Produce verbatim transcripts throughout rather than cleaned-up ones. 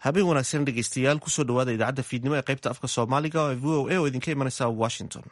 habeen wanaagsan dhegeystayaal kusoo dhawaada idaacadda fiidnimo ee qaybta afka soomaaliga ee v o a oo idinka imanaysa washington.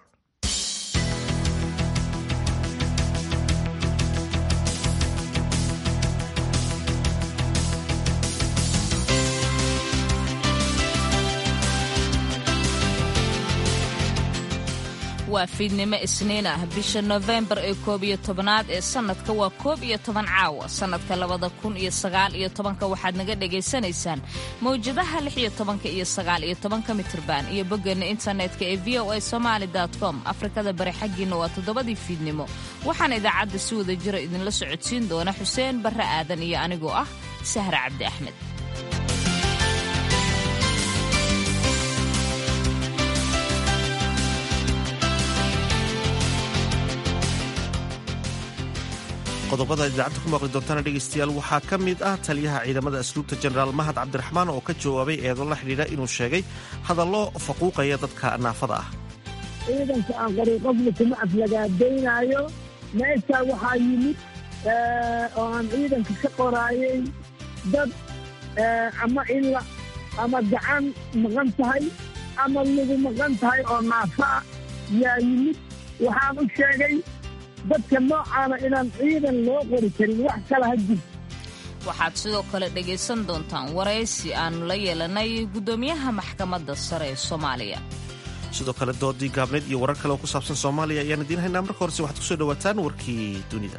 waa fiidnimo isniin ah bisha November ee koob iyo tobanaad ee sanadka waa koob iyo toban caawa sanadka labada kun iyo sagaal iyo tobanka waxaad naga dhageysanaysaan mawjadaha lix iyo tobanka iyo sagaal iyo tobanka mitirban iyo boggeena internetka ee v o a somali dot com. Afrikada bari xaggiina waa toddobadii fiidnimo waxaan idaacadda si wada jira idinla socodsiin doona Xuseen Barre Aadan iyo anigoo ah Sahra Cabdi Axmed. qodobada idaacadda ku maqli doontaana dhegaystayaal waxaa ka mid ah taliyaha ciidamada asluubta jenaraal mahad cabdiraxmaan oo ka jawaabay eedo la xidhiidha inuu sheegay hadallo faquuqaya dadka naafada ah. ciidanka aan qariiqofna kuma aflagaadaynaayo meeshaa waxaa yimid oo aan ciidanka ka qoraayay dad ama ila ama gacan maqan tahay ama lagu maqan tahay oo naafa ah yaa yimid waxaan u sheegay dadka noocaana inaan ciidan loo qori karin wax kala ha jirto. waxaad sidoo kale dhegaysan doontaan waraysi aanu la yeelanay guddoomiyaha maxkamadda sare ee Soomaaliya. sidoo kale doodii gaabneed iyo warar kale oo ku saabsan Soomaaliya ayaan idiin haynaa. marka horese waxaad ku soo dhawaataan warkii dunida.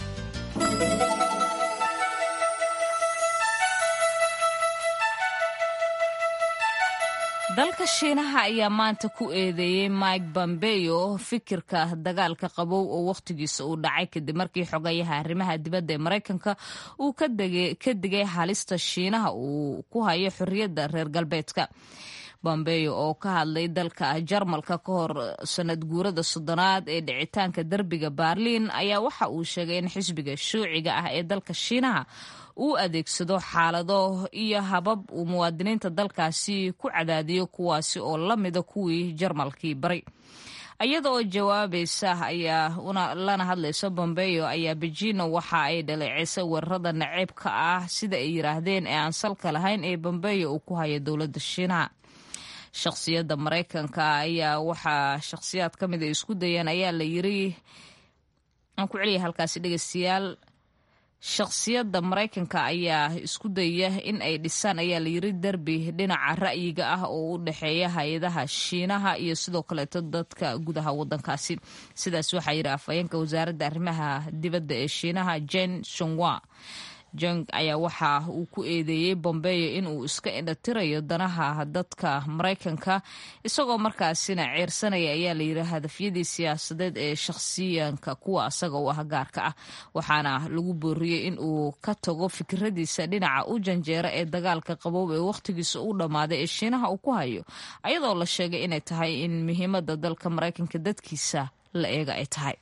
dalka Shiinaha ayaa maanta ku eedeeyay Mike Pompeo fikirka dagaalka qabow oo waqtigiisa uu dhacay kadib markii xogayaha arrimaha dibadda ee Mareykanka uu ka digay halista Shiinaha uu ku hayo xorriyadda reer galbeedka. Pompeo oo ka hadlay dalka Jarmalka ka hor sanad guurada soddonaad ee dhicitaanka derbiga Berlin ayaa waxa uu sheegay in xisbiga shuuciga ah ee dalka Shiinaha uu adeegsado xaalado iyo habab uu muwaadiniinta dalkaasi ku cadaadiyo kuwaasi oo la mida kuwii Jarmalkii baray. iyada oo jawaabaysa ayaa una lana hadlayso Pompeo ayaa Beijing waxa ay dhaleeceysay weerarada naceebka ah sida ay yiraahdeen ee aan salka lahayn ee Pompeo uu ku hayo dowladda Shiinaha. shakhsiyadda Mareykanka ayaa waxaa shakhsiyaad ka mid ah isku dayeen ayaa la yiri aan ku celiyay halkaasi dhageystayaal shakhsiyadda Mareykanka ayaa isku dayaya in ay dhisaan ayaa la yiri derbi dhinaca ra'yiga ah oo u dhaxeeya hay'adaha Shiinaha iyo sidoo kale dadka gudaha wadankaasi. sidaas waxa yiri afhayeenka wasaaradda arrimaha dibadda ee Shiinaha Jen Shunhua. Jong ayaa waxa uu ku eedeeyay Pompeo in uu iska indhatirayo danaha dadka Mareykanka isagoo markaasina ceersanaya ayaa la yiri hadafyadii siyaasadeed ee shakhsiyanka kuwa asaga u ah gaarka ah waxaana lagu booriyay in uu ka tago fikradiisa dhinaca u janjeera ee dagaalka qabow ee waqtigiisa u dhamaaday ee Shiinaha uu ku hayo ayadoo la sheegay inay tahay in muhiimadda dalka Mareykanka dadkiisa la eega ay tahay.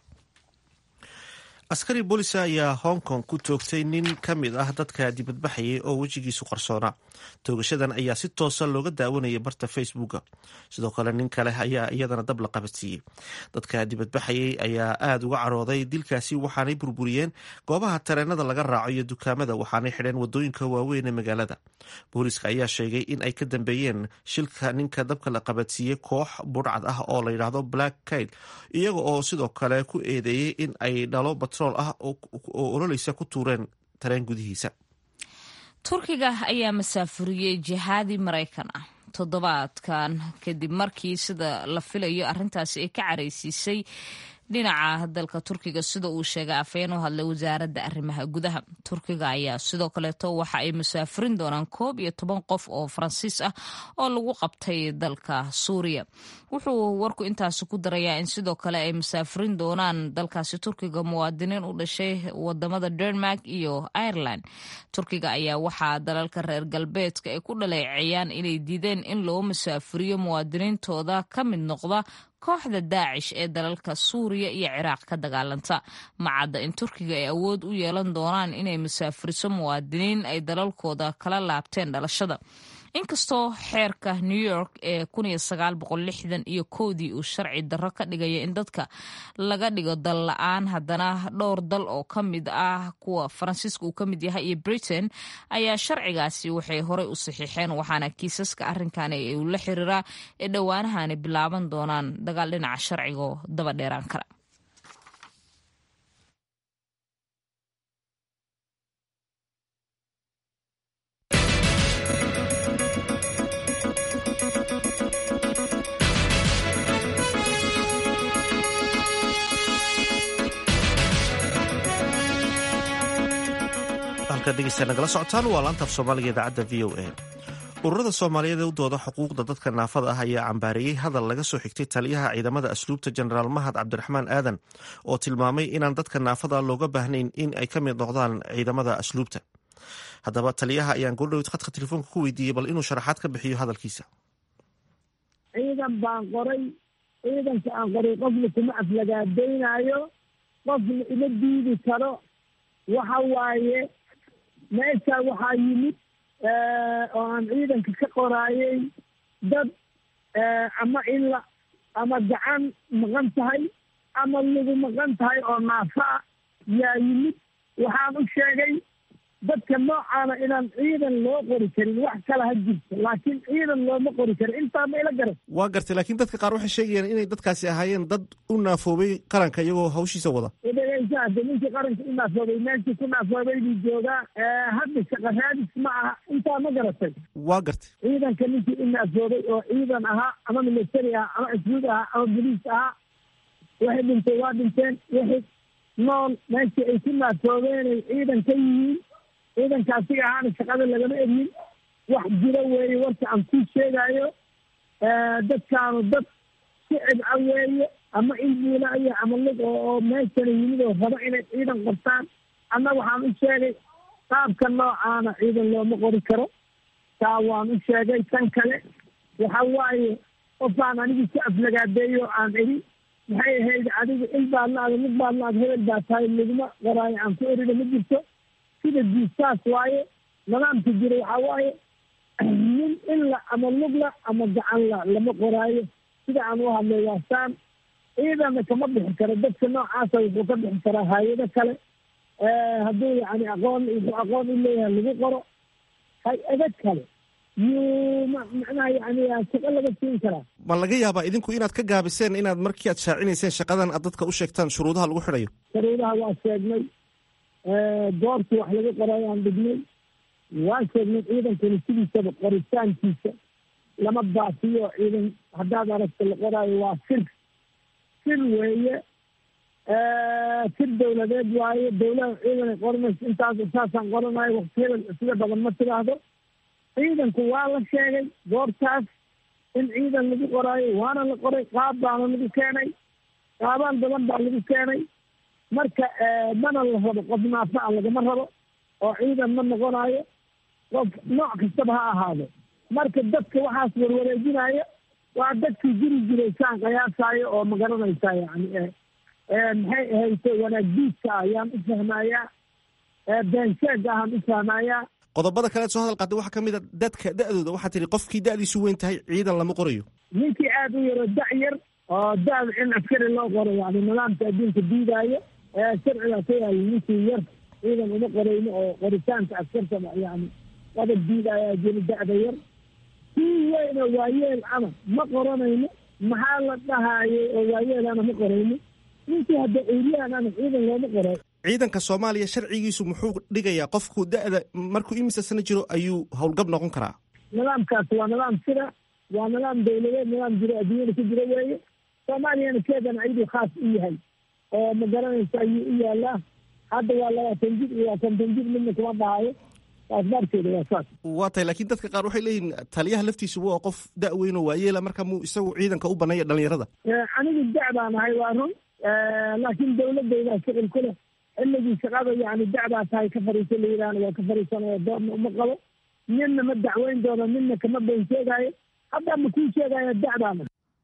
askari booliska ayaa Hong Kong ku toogtay nin ka mid ah dadka dibadbaxayay oo wejigiisu qarsoona. toogashadan ayaa si toosan looga daawanayay barta Facebooka. sidoo kale nin kale ayaa iyadana dab la qabadsiiyey. dadka dibadbaxayay ayaa aad uga carooday dilkaasi waxaanay burburiyeen goobaha tareenada laga raaco iyo dukaamada waxaanay xidheen wadooyinka waaweyn ee magaalada. booliska ayaa sheegay in ay ka dambeeyeen shilka ninka dabka la qabadsiiyey koox budhcad ah oo la yidhaahdo Black Kite iyaga oo sidoo kale ku eedeeyey in ay dhalo batrool ah oo ololeysa ku tuureen tareen gudihiisa. Turkiga ayaa masaafuriyey jihaadi Mareykan ah toddobaadkan kadib markii sida la filayo arrintaasi ay ka careysiisay dhinaca dalka Turkiga sida uu sheegay afhayeen u hadlay wasaaradda arrimaha gudaha. Turkiga ayaa sidoo kaleeto waxa ay masaafurin doonaan koob iyo toban qof oo Faransiis ah oo lagu qabtay dalka Suuriya. wuxuu warku intaasi ku darayaa in sidoo kale ay masaafurin doonaan dalkaasi Turkiga muwaadiniin u dhashay wadamada Denmark iyo Ireland. Turkiga ayaa waxaa dalalka reer galbeedka ay ku dhaleeceeyaan inay diideen in loo masaafuriyo muwaadiniintooda ka mid noqda kooxda Daacish ee dalalka Suuriya iyo Ciraaq ka dagaalanta. macadda in Turkiga ay awood u yeelan doonaan inay masaafuriso muwaadiniin ay dalalkooda kala laabteen dhalashada. inkastoo xeerka new york ee kun iyo sagaal boqol lixdan iyo kowdii uu sharci darro ka dhigaya in dadka laga dhigo dal la-aan, haddana dhowr dal oo ka mid ah kuwa faransiiska uu ka mid yahay iyo britain ayaa sharcigaasi waxay horey u saxiixeen, waxaana kiisaska arrinkan uu la xiriiraa ee dhowaanahani bilaaban doonaan dagaal dhinaca sharciga oo daba dheeraan kara. dhegeysta nagala socotaan waa laanta af soomaaliga idaacadda v o a. ururada soomaaliyeed ee u dooda xuquuqda dadka naafada ah ayaa cambaareeyey hadal laga soo xigtay taliyaha ciidamada asluubta jenaraal mahad cabdiraxmaan aadan oo tilmaamay inaan dadka naafada looga baahnayn in ay ka mid noqdaan ciidamada asluubta. haddaba taliyaha ayaan goordhowd khadka telefoonka ku weydiiyey bal inuu sharaxaad ka bixiyo hadalkiisa. ciidan baan qoray, ciidanka aan qoray qofna kuma aflagaadaynaayo, qofna ima diidi karo. waxa waaye meesha waxaa yimid oo aan ciidanka ka qoraayay dad ama ila ama gacan maqan tahay ama lagu maqan tahay oo naafa ah yaa yimid. waxaan u sheegay dadka noocaana inaan ciidan loo qori karin, wax kale ha jirto, laakiin ciidan looma qori karin. intaa ma ila garan. waa gartay, laakiin dadka qaar waxay sheegayaan inay dadkaasi ahaayeen dad u naafoobay qaranka iyagoo hawshiisa wada. dhegeysaade ninkii qaranka u naafoobay meeshii ku naafoobay buu joogaa, hadda shaqa raadis ma aha. intaa ma garatay. waa gartay. ciidanka ninkii u naafoobay oo ciidan ahaa ama military ahaa ama asluud ahaa ama boliis ahaa, waxay dhintay waa dhinteen. wixii nool meeshii ay ku naafoobeenay ciidan ka yihiin, ciidankaasiga ahaana shaqada lagama eryin. wax jiro weeye warka aan kuu sheegaayo. dadkaanu dad sicib a weeye ama ilbuulaya ama lug oo meeshana yimid oo rabo inay ciidan qortaan. anna waxaan u sheegay qaabka noocaana ciidan looma qori karo. taa waan u sheegay. tan kale waxa waaye qofaan anigi ku aflagaadeeyo aan eri maxay ahayd adigu il baadnaada mid baadnaad hebel baa tahay laguma qoraayo aan ku erina ma jirto. sida diistaas waaye nidaamka jira waxaa waaye nin illa ama lugla ama gacanla lama qoraayo. sida aan u hadlay waasaan ciidanna kama bixi karo. dadka noocaasa wuxuu ka bixi karaa hay-ado kale hadduu yani aqoon aqoon u leeyahay lagu qoro. hay-ado kale yuu macnaha yani shaqo laga siin karaa. ma laga yaabaa idinku inaad ka gaabiseen inaad markii aad shaacinayseen shaqadan aad dadka u sheegtaan shuruudaha lagu xidhayo? shuruudaha waa sheegnay, goortii wax laga qorayo aan dhignay. waa sheegnay ciidankani sidiisaba qoritaankiisa lama baafiyo. ciidan haddaad aragto la qoraayo waa sir sir weeye, sir dawladeed waaye. dawlada ciidanay qoranayso intaas saasaan qoranayo waktiyada sida badan ma tiraahdo. ciidanku waa la sheegay goortaas in ciidan lagu qoraayo, waana la qoray. qaab baana lagu keenay, qaabaan badan baa lagu keenay. marka mana la rabo qof naafa a lagama rabo oo ciidan ma noqonayo, qof nooc kastaba ha ahaado. marka dadka waxaas warwareejinaya waa dadkii jiri jiray saan qiyaasaayo oo ma garanaysaa yani maxay ahayto wanaagdiidka ayaan u fahmayaa, beensheega ahaan u fahmayaa. qodobada kaleed soo hadal qaatay waxaa ka mid a dadka da-dooda. waxaa tihi qofkii da-diisu weyn tahay ciidan lama qorayo. ninkii aada u yaro da- yar oo da-da in askari loo qoro yani nidaamka adduunka diidaayo sharcigaa ka yaali. ninkii yar ciidan uma qorayno oo qoritaanka askarta yani wada diidaayaa jiri da-da yar. kii weyno waayeel ana ma qoranayno. maxaa la dhahayay oo waayeel ana ma qorayno. ninkii hadda eryaan ana ciidan looma qoray. ciidanka soomaaliya sharcigiisu muxuu dhigayaa qofku da-da markuu imisa sano jiro ayuu howlgab noqon karaa? nidaamkaas waa nidaam sida waa nidaam dawladeed, nidaam jiro adduunyada ku jiro weeye. soomaaliyana keedan ayaduu khaas u yahay oo ma garanaysa ayuu u yaalaa. hadda waa labaatan jir iyo waa konton jir midna kuma dhahayo. asbaarkeeda waa saas. waa tahay, laakiin dadka qaar waxay leeyihin taliyaha laftiisu waa qof da- weyn oo waayeela, marka muu isagu ciidanka u baneeya dhalinyarada? anigu da- baan ahay waa run, laakiin dawladaydaa shuqul ku leh. xilligii shaqada yani da-daa tahay ka fariiso la yidhaahna waa ka fariisanaya. doorna uma qabo. ninna ma dacweyn doono, ninna kama been sheegaayo. hadda ma kuu sheegaya da-daana.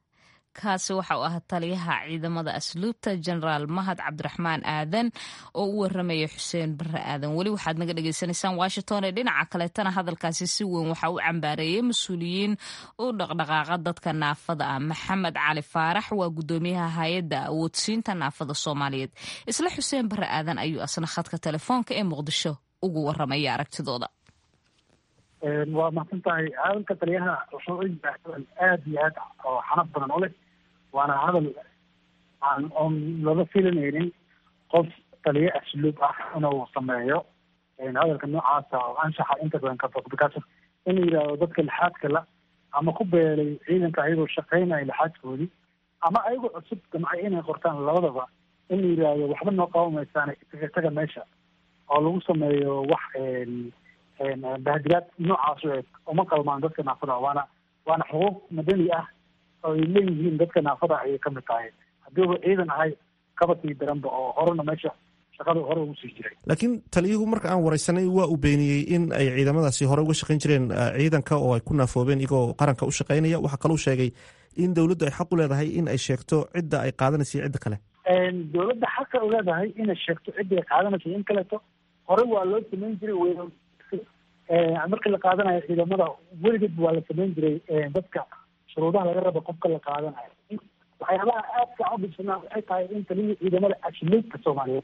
kaasi waxa uu ahaa taliyaha ciidamada asluubta jenaraal mahad cabdiraxmaan aadan oo u waramaya xuseen bare aadan. weli waxaad naga dhagaysanaysaan washington ee dhinaca kaleetana hadalkaasi si weyn waxa u cambaareeyay mas-uuliyiin u dhaqdhaqaaqa dadka naafada ah. maxamed cali faarax waa gudoomiyaha hay-adda awoodsiinta naafada soomaaliyeed. isla xuseen bare aadan ayuu asna khadka telefoonka ee muqdisho ugu waramaya aragtidooda. waa mahadsan tahay. hadalka taliyaha wuxuu u yahay hadal aada iyo aad oo xanaf badan u leh, waana hadal aan oon laga filanaynin qof taliye asluub ah inuu sameeyo hadalka noocaasa oo anshaxa inta badan ka fog. because inuu yidhaahdo dadka lixaadka la ama ku beelay ciidanka ayagoo shaqeynaya lixaadkoodii ama ayagoo cusub damcay inay qortaan labadaba, inuu yidhaahdo waxba noo qaban maysaan taga meesha oo lagu sameeyo wax bahadilaad noocaas u eg uma qalmaan dadka naafada. waana waana xuquuq madani ah oo ay leeyihiin dadka naafada ayay kamid tahay. haddiiba ciidan ahay kabasii daranba oo horena meesha shaqada hore ugu sii jiray. laakiin taliyuhu marka aan wareysanay waa uu beeniyey in ay ciidamadaasi hore uga shaqayn jireen ciidanka oo ay ku naafoobeen iyagoo qaranka u shaqaynaya. waxaa kaluu sheegay in dowladdu ay xaq u leedahay in ay sheegto cidda ay qaadanaysa iyo cidda kale. dowladda xaqa u leedahay inay sheegto cidda ay qaadanaysa in kaleeto hore waa loo samayn jiray. w markii la qaadanayo ciidamada weligeedba waa la samayn jiray dadka shuruudaha laga rabo qofka la qaadanayo. waxyaabaha aadka u dhibsanaa waxay tahay in taliyii ciidamada asluubka soomaaliyeed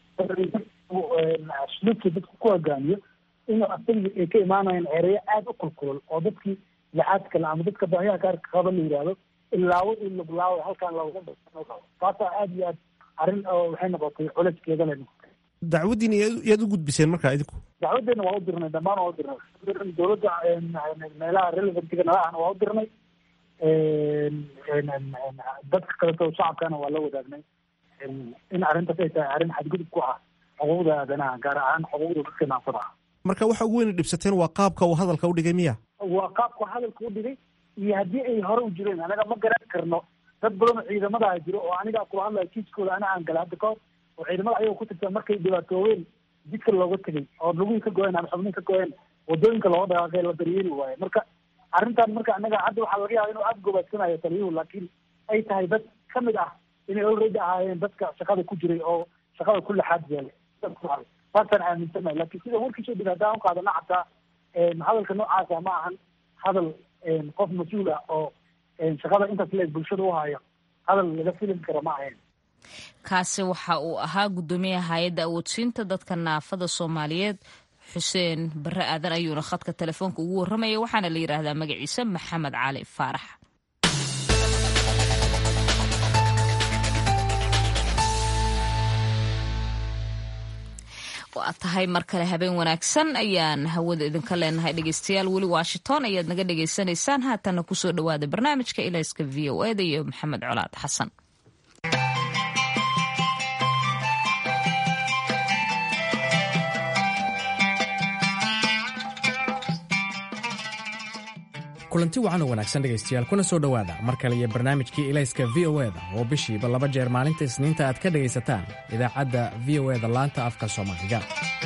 asluubka dadka ku hogaamiyo inuu asagii ay ka imaanayaan ereyo aada u kulkulol oo dadkii lixaad kale ama dadka baahiyaha gaarka qaba la yidhaahdo ilaawo in laglaawo halkaan looga taasaa aada iyo aad arrin oo waxay noqotay culeyskeeda le noqotay. dacwaddiina yaad u gudbiseen markaa idinku? dacwadeena waa u dirnay, dhammaan waa u dirnay. dowladda meelaha relevantiga nala ahna waa u dirnay. dadka kaleto shacabkana waa la wadaagnay in arrintaas ay tahay arrin xadgudub ku ah xuquuqda aadanaha, gaar ahaan xuquuqda dadka naafada ah. marka waxa ugu weyn dhibsateen waa qaabka uu hadalka u dhigay miya? waa qaabka hadalka u dhigay iyo haddii ay hore u jireen anaga ma garan karno. dad badan oo ciidamadaha jiro oo anigaa kula hadlaya kiiskooda ana aan gala hadda kahor oo ciidamada ayagoo ku tirsan markay dhibaatoobeen jidka looga tegay oo lugihii ka go-een ama xubnihi ka go-een wadooyinka looga dhaqaaqay la daryeeli waayo. marka arrintan marka anaga hadda waxaa laga yaaba inuu aada gobaadsanayo taliyuhu, laakiin ay tahay dad kamid ah inay already ahaayeen dadka shaqada ku jiray oo shaqada ku laxaad yeelay. saasaan aaminsanahay. laakiin sida warkiisoo dhig haddaan uqaadana xataa hadalka noocaasa ma ahan hadal qof mas-uul ah oo shaqada intaas leeg bulshada u hayo hadal laga filim kara ma ahayn. kaasi waxa uu ahaa gudoomiyaha hay-adda awoodsiinta dadka naafada soomaaliyeed xuseen bare aadan ayuuna khadka telefoonka ugu warramaya. waxaana la yidhaahdaa magaciisa maxamed cali faarax. waa tahay mar kale habeen wanaagsan ayaan hawada idinka leenahay dhegeystayaal. weli washington ayaad naga dhegeysanaysaan. haatana kusoo dhawaada barnaamijka ilayska v o eda iyo maxamed colaad xasan. kulanti wacan oo wanaagsan dhegaystayaal, kuna soo dhowaada mar kale iyo barnaamijkii ilayska v o eda oo bishiiba laba jeer maalinta isniinta aad ka dhegaysataan idaacadda v o eda laanta afka soomaaliga.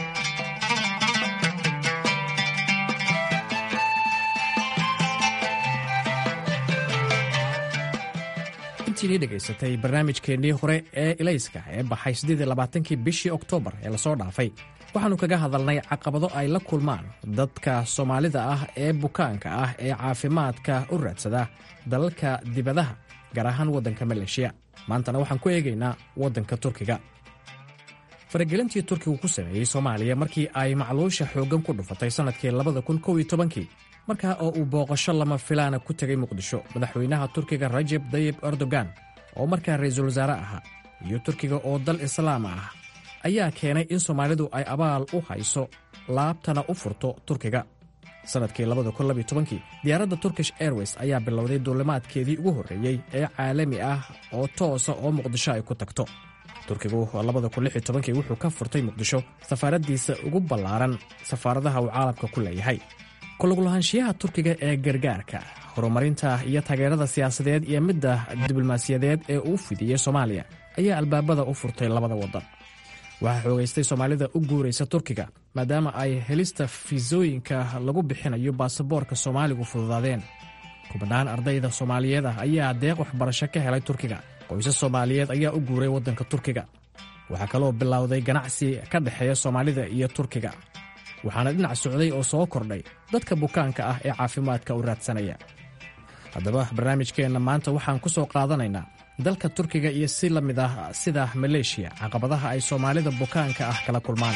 intiinii dhegaysatay barnaamijkeennii hore ee ilayska ee baxay siddeed iyo labaatankii bishii oktoobar ee lasoo dhaafay, waxaannu kaga hadalnay caqabado ay la kulmaan dadka soomaalida ah ee bukaanka ah ee caafimaadka u raadsada dalalka dibadaha, gaar ahaan waddanka maleeshiya. maantana waxaan ku eegaynaa waddanka turkiga. faragelintii turkigu ku sameeyey soomaaliya markii ay macluusha xooggan ku dhufatay sannadkii labada kun kow iyo tobankii, markaa oo uu booqasho lama filaana ku tegay muqdisho madaxweynaha turkiga rajeb tayyib erdogan oo markaa ra'iisul wasaare ahaa, iyo turkiga oo dal islaam ah, ayaa keenay in soomaalidu ay abaal u hayso laabtana u furto turkiga. sannadkii labada kun labiyo tobankii diyaaradda turkish airways ayaa bilowday duulimaadkeedii ugu horreeyey ee caalami ah oo toosa oo muqdisho ay ku tagto. turkigu labada kun lix iyo tobankii wuxuu ka furtay muqdisho safaaraddiisa ugu ballaaran safaaradaha uu caalamka ku leeyahay. kulugulahaanshiyaha turkiga ee gargaarka, horumarinta iyo taageerada siyaasadeed iyo midda diblomaasiyadeed ee uu fidiyey soomaaliya ayaa albaabada u furtay labada waddan. waxaa xoogaystay soomaalida u guuraysa turkiga maadaama ay helista fiisooyinka lagu bixinayo baasaboorka soomaaligu fududaadeen. kubadhaan ardayda soomaaliyeed ah ayaa deeq waxbarasho ka helay turkiga. qoysas soomaaliyeed ayaa u guuray waddanka turkiga. waxaa kaloo bilowday ganacsi ka dhexeeya soomaalida iyo turkiga, waxaana dhinac socday oo soo kordhay dadka bukaanka ah ee caafimaadka u raadsanaya. haddaba barnaamijkeenna maanta waxaan ku soo qaadanaynaa dalka turkiga iyo si la mid ah sida maleeshiya caqabadaha ay soomaalida bukaanka ah kala kulmaan.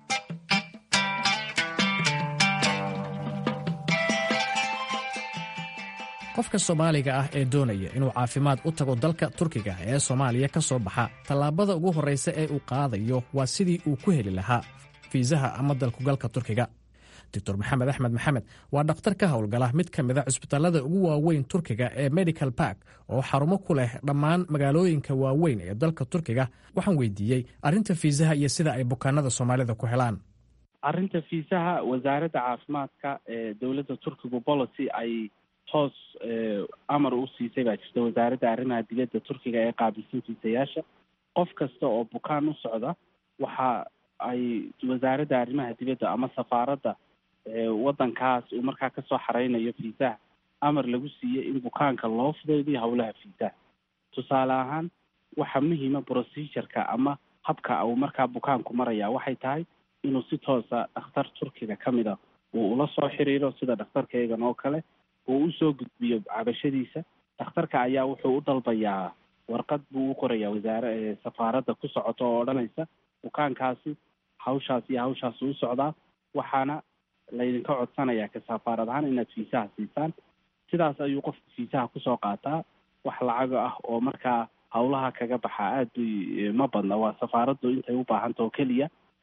qofka soomaaliga ah ee doonaya inuu caafimaad u tago dalka turkiga ee soomaaliya ka soo baxa, tallaabada ugu horraysa ee uu qaadayo waa sidii uu ku heli lahaa fiisaha ama dalkugalka turkiga. doctor maxamed axmed maxamed waa dhakhtar ka howlgala mid ka mida cusbitaallada ugu waaweyn turkiga ee medical bark oo xarumo ku leh dhammaan magaalooyinka waaweyn ee dalka turkiga. waxaan weydiiyey arrinta fiisaha iyo sida ay bukaanada soomaalida ku helaan. arrinta fiisaha wasaaradda caafimaadka ee dowladda turkigu policy ay hoos amar u siisay baa jirta wasaaradda arrimaha dibadda turkiga ee qaabilsan fiisayaasha. qof kasta oo bukaan u socda waxa ay wasaaradda arrimaha dibadda ama safaaradda waddankaas uu markaa kasoo xareynayo fiisaha amar lagu siiyey in bukaanka loo fudaydiyo howlaha fiisaha. tusaale ahaan waxa muhiima procedureka ama habka uu markaa bukaanku maraya waxay tahay inuu si toosa dhakhtar turkiga ka mid a uu ula soo xiriiro sida dhakhtarkeygan oo kale uu usoo gudbiyo cabashadiisa. dhakhtarka ayaa wuxuu u dalbayaa warqad buu u qorayaa wasaare safaaradda ku socoto oo odhanaysa bukaankaasi hawshaas iyo hawshaas u socdaa, waxaana laydinka codsanayaa ka safaarad ahaan inaad fiisaha siisaan. sidaas ayuu qofka fiisaha kusoo qaataa. wax lacaga ah oo markaa hawlaha kaga baxaa aad bay ma badna, waa safaaraddu intay u baahanta oo keliya.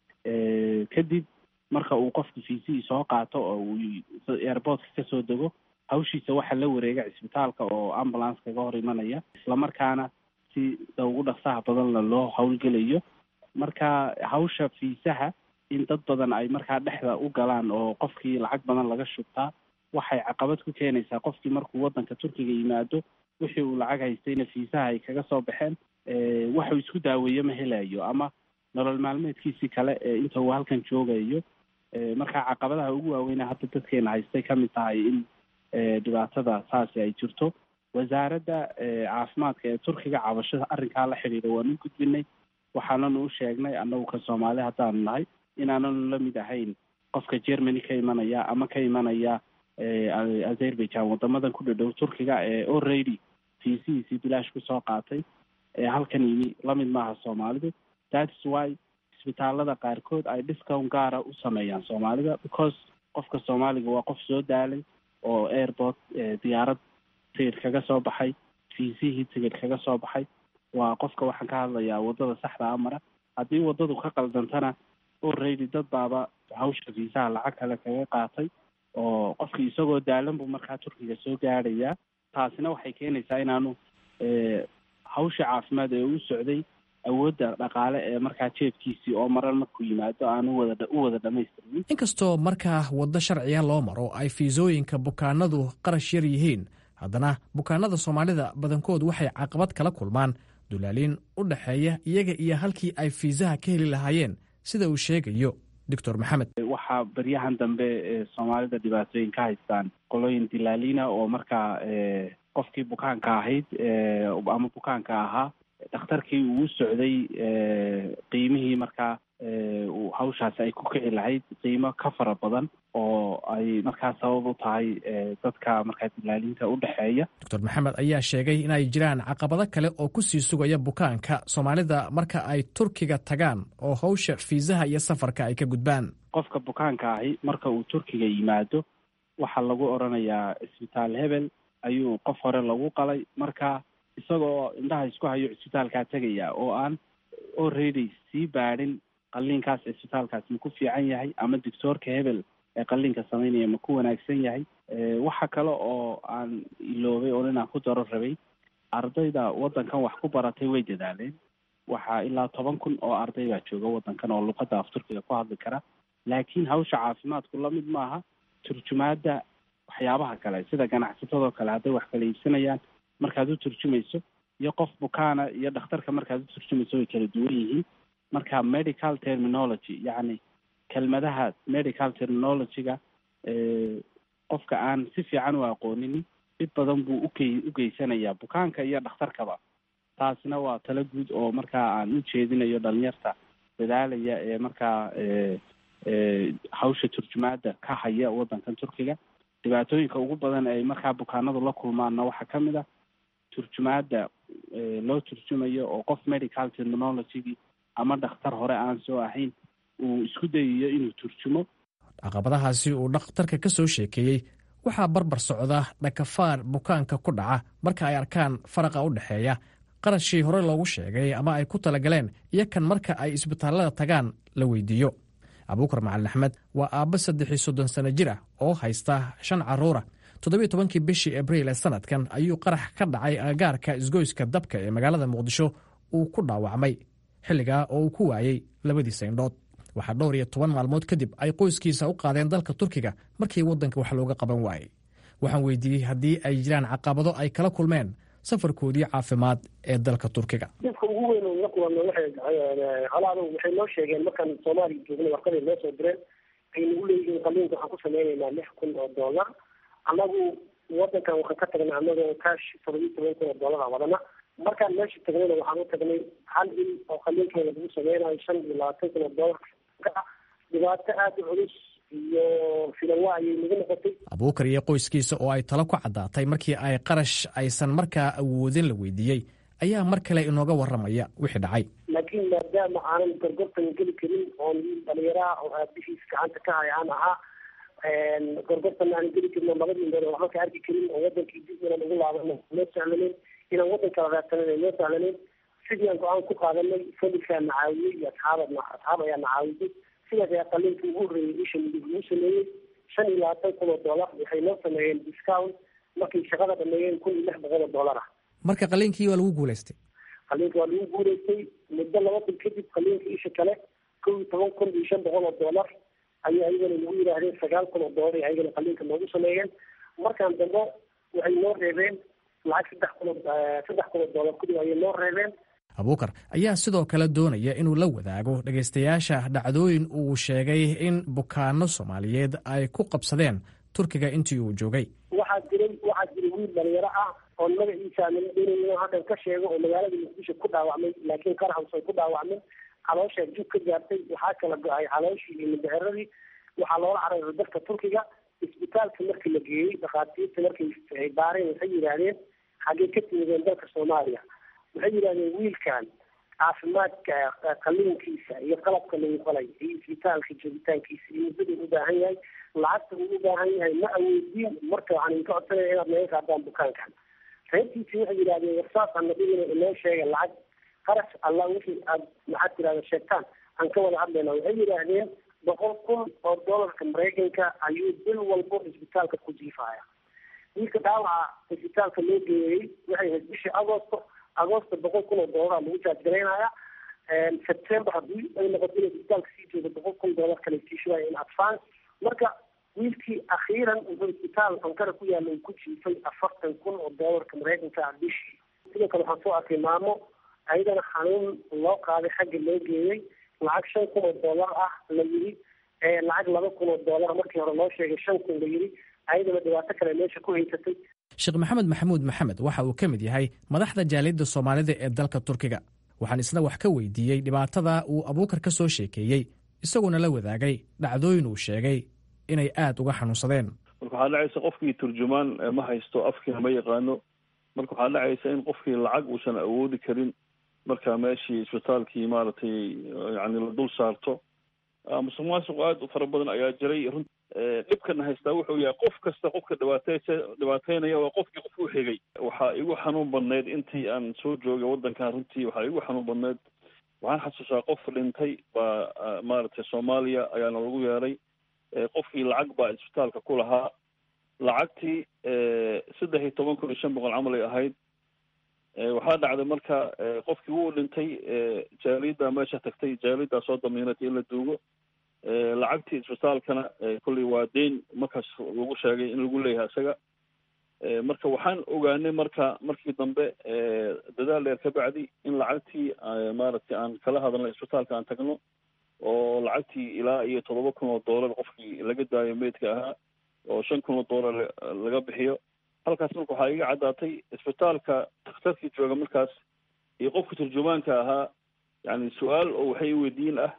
kadib marka uu qofka fiisihii soo qaato oo uu airportka kasoo dego, hawshiisa waxaa la wareega cisbitaalka oo ambulance kaga hor imanaya, islamarkaana si ugu dhaqsaha badanna loo howlgelayo. marka hawsha fiisaha in dad badan ay markaa dhexda u galaan oo qofkii lacag badan laga shubtaa waxay caqabad ku keenaysaa qofkii markuu waddanka turkiga yimaado wixii uu lacag haystayna fiisaha ay kaga soo baxeen, waxuu isku daaweeyo ma helayo ama nolol maalmeedkiisii kale inta uu halkan joogayo. marka caqabadaha ugu waaweyna hadda dadkeena haystay ka mid tahay in dhibaatada saasi ay jirto. wasaaradda caafimaadka ee turkiga cabashada arrinkaa la xidhiidha waan u gudbinay, waxaananu u sheegnay annagu ka soomaali haddaanu nahay inaananu la mid ahayn qofka germany ka imanaya ama ka imanaya azerbaijan wadamadan ku dhadhow turkiga ee already fiisihiisii bilaash kusoo qaatay ee halkan yimi lamid maaha soomaalidu. that's why isbitaalada qaarkood ay discount gaara u sameeyaan soomaalida, because qofka soomaaliga waa qof soo daalay oo airport diyaarad tigidh kaga soo baxay, fiisihii tigidh kaga soo baxay. waa qofka waxaan ka hadlayaa waddada saxda amara. haddii waddadu ka qaldantana already dad baaba hawsha fiisaha lacag kale kaga qaatay oo qofkii isagoo daalan buu markaa turkiga soo gaadhayaa. taasina waxay keenaysaa inaanu hawsha caafimaad ee u socday awoodda dhaqaale ee markaa jeebkiisii oo maran markuu yimaado aan u wada u wada dhammaystirin. inkastoo markaa waddo sharciga loo maro ay fiisooyinka bukaanadu qarash yar yihiin, haddana bukaanada soomaalida badankood waxay caqabad kala kulmaan dulaaliin u dhexeeya iyaga iyo halkii ay fiisaha ka heli lahaayeen, sida uu sheegayo doctor maxamed. waxaa baryahan dambe soomaalida dhibaatooyin ka haystaan qolooyin dilaaliina oo markaa qofkii bukaanka ahayd ama bukaanka ahaa dhakhtarkii uu socday qiimihii markaa hawshaasi ay ku kici lahayd qiimo ka fara badan oo ay markaa sabab u tahay dadka markaa dilaaliinta u dhexeeya. doctor maxamed ayaa sheegay in ay jiraan caqabado kale oo kusii sugaya bukaanka soomaalida marka ay turkiga tagaan oo hawsha fiisaha iyo safarka ay ka gudbaan. qofka bukaanka ahi marka uu turkiga yimaado waxaa lagu odhanayaa isbitaal hebel ayuu qof hore lagu qalay, marka isagoo indhaha isku hayo cisbitaalkaa tegaya oo aan already sii baadhin qalliinkaas cisbitaalkaas ma ku fiican yahay ama doctoorka hebel ee qalliinka samaynaya ma ku wanaagsan yahay. waxa kale oo aan iloobay oo inaan ku daro rabay, ardayda waddankan wax ku baratay way dadaaleen. waxaa ilaa toban kun oo arday baa jooga waddankan oo luqadda af turkiga ku hadli kara, laakiin hawsha caafimaadku la mid maaha turjumaadda waxyaabaha kale sida ganacsatadoo kale hadday wax kala iibsanayaan markaad u turjumayso iyo qof bukaana iyo dhakhtarka markaad u turjumayso way kala duwan yihiin. marka medical terminology yacni kelmadaha medical terminology-ga qofka aan si fiican u aqoonin dhib badan buu ukey ugeysanayaa bukaanka iyo dhakhtarkaba. taasina waa talo guud oo markaa aan u jeedinayo dhalinyarta dadaalaya ee markaa hawsha turjumaada ka haya waddankan Turkiga. dhibaatooyinka ugu badan ay markaa bukaanadu la kulmaanna waxaa ka mid ah turjumaada loo turjumayo oo qof medical terminology ama dhakhtar hore aan soo ahayn uu isku dayayo inuu turjumo. caqabadahaasi uu dhakhtarka ka soo sheekeeyey waxaa barbar socda dhakafaar bukaanka ku dhaca marka ay arkaan faraqa u dhexeeya qarashii hore loogu sheegay ama ay ku talagaleen iyo kan marka ay isbitaallada tagaan la weydiiyo. abuukar macalin axmed waa aabba saddex iyo soddon sano jir ah oo haysta shan carruura. toddobiyo tobankii bishii abriil ee sanadkan ayuu qarax ka dhacay agagaarka isgoyska dabka ee magaalada muqdisho uu ku dhaawacmay, xilligaa oo uu ku waayey labadiisa indhood. waxaa dhowr iyo toban maalmood kadib ay qoyskiisa u qaadeen dalka Turkiga markii waddanka wax looga qaban waayey. waxaan weydiiyey haddii ay jiraan caqabado ay kala kulmeen safarkoodii caafimaad ee dalka Turkiga. dadka ugu weyn oo la kulmay waxay halaalo waxay noo sheegeen markaan Soomaaliya joognay warqadii noo soo direen ay nagu leeyihiin qaliinka waxaan ku sameynaynaa lix kun oo dollar. annagu waddankan waxaan ka tagnay annagoo kaash toddobiyo toban kun oo dollar wadana. markaan meesha tagnayna waxaan u tagnay hal il oo qaliinkeeda lagu sameynayo shan iyo labaatan kun oo dollar. dhibaato aada u culus iyo filawa ayay nagu noqotay. abuukar iyo qoyskiisa oo ay talo ku caddaatay markii ay qarash aysan markaa awoodin la weydiiyey ayaa mar kale inooga warramaya wixii dhacay. laakiin maadaama aanan gorgortan geli karin oon dhalinyaraha oo aabihiis gacanta ka haya aan ahaa gorgortan aanan geli karin oo labadii indhood waxba ka arki karin oo wadankii dib inaan ugu laabano noo sahlaneyn inaan waddanka raadsanan noo sahlaneyn sidii aan go-aan ku qaadanay familkaa na caawiyey iyo asxaaba asxaab ayaa na caawiyey. sidaas ayaa qaliinka ugu horreeyey isha midig lagu sameeyey shan iyo labaatan kun oo dollar. waxay noo sameeyeen discount markay shaqada dhameeyeen kun iyo lix boqol oo dollar ah. marka qaliinkii waa lagu guulaystay. qaliinka waa lagu guulaystay muddo laba bil kadib qaliinka isha kale kow iyo toban kun iyo shan boqol oo dollar ayay ayagana nagu yidhaahdeen sagaal kun oo dollar ay ayagana qaliinka noogu sameeyeen. markaan dambe waxay noo reebeen lacag saddex kun oo saddex kun oo dollar kudib ayay noo reebeen. abuukar ayaa sidoo kale doonaya inuu la wadaago dhegaystayaasha dhacdooyin uu sheegay in bukaano Soomaaliyeed ay ku qabsadeen Turkiga intii uu joogay. waxaa jiray waxaa jiray wiil dhalinyaro ah oo magaciisa aan doonayn inuu halkan ka sheego oo magaalada Muqdisho ku dhaawacmay laakiin qarax uusan ku dhaawacmin. caloosha jug ka gaartay waxaa kala go-ay calooshii iyo mindhicirradii. waxaa loola cararay dalka Turkiga. isbitaalka markii la geeyey dhakhaatiirta markay baareen waxay yidhaahdeen xaggee ka timideen dalka Soomaaliya. waxay yidhahdeen wiilkan caafimaadka qaliinkiisa iyo qalabka lagu qalay iyo isbitaalka joogitaankiisa iyo muddaduu u baahan yahay lacagta uu u baahan yahay ma awoodiin. marka waxaan idinka codsanaya inaad naga qaadaan bukaankan. reerkiisii waxay yidhahdeen warsaasaan nadhigina inoo sheega lacag qarash allah wixii aad maxaad tirahda sheegtaan aan ka wada hadlayna. waxay yidhaahdeen boqol kun oo dollarka Maraykanka ayuu bil walbo isbitaalka ku jiifaya. wiilka dhaawaca isbitaalka loo geeyey waxay ahayd bishii agosto agosto boqol kun oo dollar lagu jaajgaraynaya. september haddii ay noqoto inay isbitaalka sii joogo boqol kun dollar kale siishuwaya in advance. marka wiilkii akhiiran wuxuu isbitaal ankara ku yaalla uu ku jiifay afartan kun oo dollarka Maraykanka ah bishii. sidoo kale waxaan soo arkay maamo ayadana xanuun loo qaaday xagga loo geeyey lacag shan kun oo dollar ah la yidhi lacag laba kun oo dollar markii hore loo sheegay shan kun la yidhi ayadana dhibaato kale meesha ku haysatay. sheekh maxamed maxamuud maxamed waxa uu ka mid yahay madaxda jaaliyadda Soomaalida ee dalka Turkiga. waxaan isna wax ka weydiiyey dhibaatada uu abuukar ka soo sheekeeyey isaguna la wadaagay dhacdooyin uu sheegay inay aad uga xanuunsadeen. marka waxaa dhacaysa qofkii turjumaan ma haysto afkiina ma yaqaano. marka waxaa dhacaysa in qofkii lacag uusan awoodi karin marka meeshii isbitaalkii maaragtay yani la dul saarto. musuq maasuq aad u fara badan ayaa jiray. run dhibkana haystaa wuxuu yahay qof kasta qofka dhibaateysa dhibaateynaya waa qofkii qof u xigay. waxaa igu xanuun badneyd intii aan soo joogay waddankan runtii waxaa igu xanuun badneyd waxaan xasuustaa qof dhintay baa maaragtay Soomaaliya ayaana lagu yeeray. qofkii lacag baa isbitaalka ku lahaa. lacagtii saddex iyo toban kun iyo shan boqol camal ay ahayd. waxaa dhacday marka qofkii wuu dhintay. jaaliyaddaa meesha tagtay jaaliyaddaa soo damiinatay in la duugo. lacagtii isbitaalkana kolley waa deyn markaas lagu sheegay in lagu leeyahay isaga. marka waxaan ogaanay marka markii dambe dadaal dheer ka bacdi in lacagtii maaragtay aan kala hadalnay isbitaalka aan tagno oo lacagtii ilaa iyo toddoba kun oo dollar qofkii laga daayo meydka ahaa oo shan kun oo dollar laga bixiyo. halkaas marka waxaa iga caddaatay isbitaalka dhakhtarkii jooga markaas iyo qofka turjumaanka ahaa yani su-aal oo waxay weydiin ah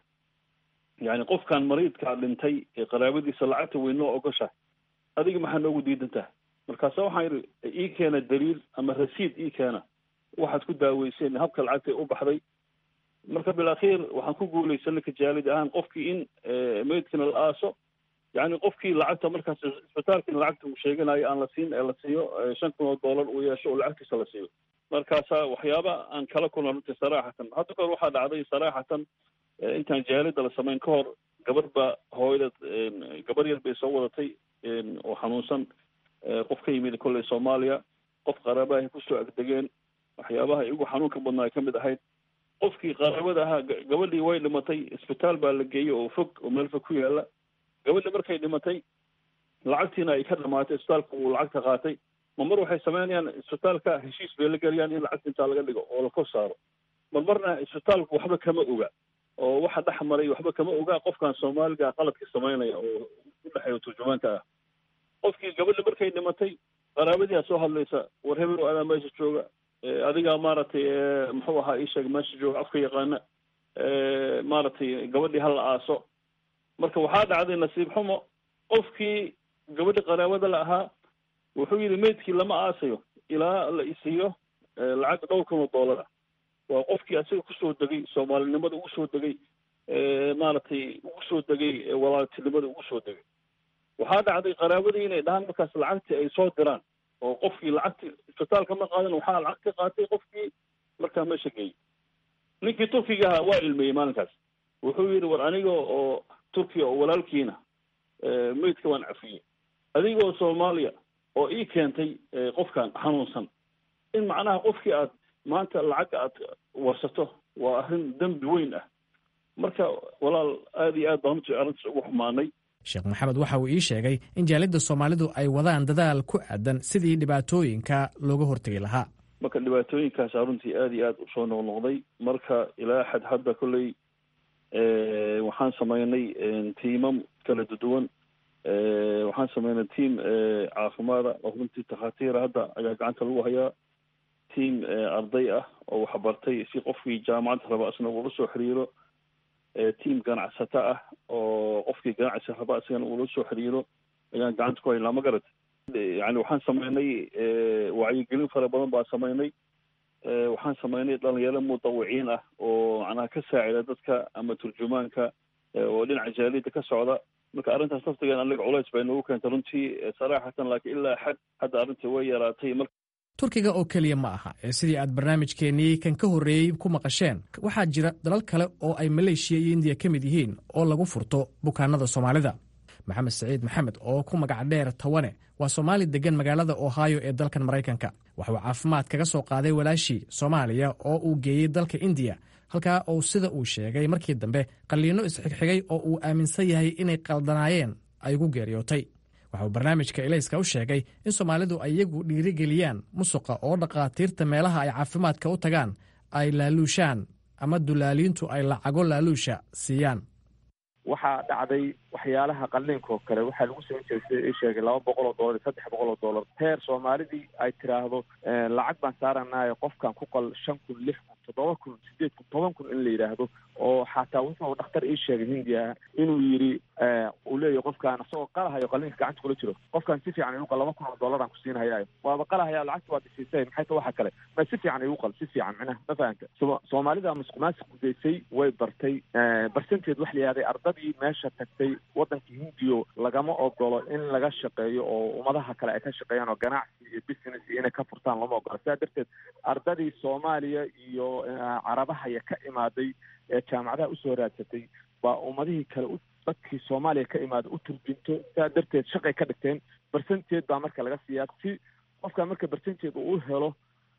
yani qofkan mariidkaa dhintay ee qaraabadiisa lacagta weynoo ogosha adiga maxaa noogu diidantaha markaasa waxaan yidhi ii keena daliil ama rasiid ii keena waxaad ku daaweyseen habka lacagta u baxday marka bilakhiir waxaan ku guulaysanay kajaalid ahaan qofkii in meydkina la aaso yani qofkii lacagta markaas isbitaalkina lacagta uu sheeganayo aan la siin ee la siiyo shan kun oo dollar uu yeesho oo lacagtiisa la siiyo markaasa waxyaaba aan kala kulna runtii saraaxatan hadda kahor waxaa dhacday saraaxatan intaan jaalida la samayn ka hor gabar ba hooyada gabar yar bay soo wadatay oo xanuunsan qof ka yimid kolley soomaaliya qof qaraabahay kusoo agdegeen waxyaabaha igu xanuunka badnaa ay kamid ahayd qofkii qaraabada ahaa gabadhii way dhimatay isbitaal baa la geeyey oo fog oo meel fog ku yaala gabadhi markay dhimatay lacagtiina ay ka dhamaatay isbitaalka uu lacagta qaatay ma mar waxay sameynayaan isbitaalka heshiis bay la geliyaan in lacagta intaa laga dhigo oo la kor saaro mar marna isbitaalku waxba kama oga oo waxa dhex maray waxba kama oga qofkan soomaaliga qaladka sameynaya oo u dhexeeya turjumaanka ah qofkii gabadhi markay dhimatay qaraabadii aa soo hadlaysa war hebel oo adaa meesha jooga adigaa maaragtay muxuu ahaa ii sheeg meesha jooga afka yaqaana maaragtay gabadhii hala aaso marka waxaa dhacday nasiib xumo qofkii gabadhi qaraabada la ahaa wuxuu yidhi meydkii lama aasayo ilaa la isiiyo lacag dhowr kun oo dollar ah waa qofkii asiga kusoo degay soomaalinimada ugu soo degay maaragtay ugu soo degay walaaltinimada ugu soo degay waxaa dhacday qaraabadii inay dhahaan markaas lacagtii ay soo diraan oo qofkii lacagti isbitaalka ma qaadan waxaa lacag ka qaatay qofkii markaa meesha geeyey ninkii turkiga ahaa waa ilmeeyey maalinkaas wuxuu yidhi war aniga oo turkiya oo walaalkiina meydka waan cafiyey adigoo soomaaliya oo ii keentay qofkan xanuunsan in macnaha qofkii aad maanta lacagga aad warsato waa arrin dembi weyn ah marka walaal aada iyo aad baan runtii arrintaas ugu xumaanay sheekh maxamed waxa uu ii sheegay in jaalidda soomaalidu ay wadaan dadaal ku aadan sidii dhibaatooyinka looga hortegi lahaa marka dhibaatooyinkaasa runtii aada iyo aada usoo noqnoqday marka ilaa xad hadda kolley waxaan sameynay tiimam kala duwan waxaan sameynay tiam caafimaada oo runtii takhaatiira hadda ayaa gacanta lagu hayaa tiam arday ah oo waxbartay si qofkii jaamacadda raba isna uula soo xiriiro tiam ganacsato ah oo qofkii ganacsi raba isagana uula soo xiriiro ayaan gacanta ku haynaa ma garat yani waxaan sameynay wacyigelin fara badan baan sameynay waxaan sameynay dhalinyaro mutawiciin ah oo macnaha ka saacida dadka ama turjumaanka oo dhinaca jaaliyadda ka socda marka arrintaas laftigeena anaga culays bay noogu keentay runtii saraaxatan laakiin ilaa xad hadda arrintii way yaraatay mar turkiga oo keliya ma aha ee sidii aad barnaamijkeennii kan ka horreeyey ku maqasheen waxaa jira dalal kale oo ay maleeshiya iyo indiya ka mid yihiin oo lagu furto bukaanada soomaalida maxamed saciid maxamed oo ku magac dheer tawane waa soomaali deggan magaalada ohio ee dalkan maraykanka waxuu caafimaad kaga soo qaaday walaashii soomaaliya oo uu geeyey dalka indiya halkaa uu sida uu sheegay markii dambe qalliinno isxigxigay oo uu aaminsan yahay inay qaldanaayeen ay ugu geeriyootay waxauu barnaamijka ilayska u sheegay in soomaalidu ay iyagu dhiirigeliyaan musuqa oo dhakhaatiirta meelaha ay caafimaadka u tagaan ay laaluushaan ama dulaaliintu ay lacago laaluusha siiyaan waxaa dhacday waxyaalaha qalliinkaoo kale waxaa lagu samayn jiray sida ii sheegay laba boqol oo dollar iyo saddex boqol oo dollar heer soomaalidii ay tiraahdo lacag baan saaranayo qofkan ku qal shan kun lix kun toddoba kun sideed kun toban kun in la yidhaahdo oo xataa wuxuu dhakhtar ii sheegay hindiya inuu yidhi uu leeyahy qofkaan isagoo qalahayo qalliinka gacanta kula jiro qofkaan si fiican igu qal laba kun oo dollaraan ku siinhayayo waaba qalahaya lacagta waa disiisay maxay ta waxa kale ma si fiican igu qal si fiican micnaha ma fahamka soomaalida masqumaasi gudaysay way bartay barsanteed wax la yihahday ardadii meesha tagtay waddanka hindiyo lagama ogolo in laga shaqeeyo oo ummadaha kale ay ka shaqeeyaan oo ganacsi iyo business iyo inay ka furtaan lama ogolo sidaa darteed ardadii soomaaliya iyo carabahaya ka imaaday ee jaamacadaha usoo raadsatay baa ummadihii kale u dadkii soomaaliya ka imaada u turjinto sidaa darteed shaqay ka dhigteen barsanteed baa marka laga siiyaa si qofka marka barsanteed uu u helo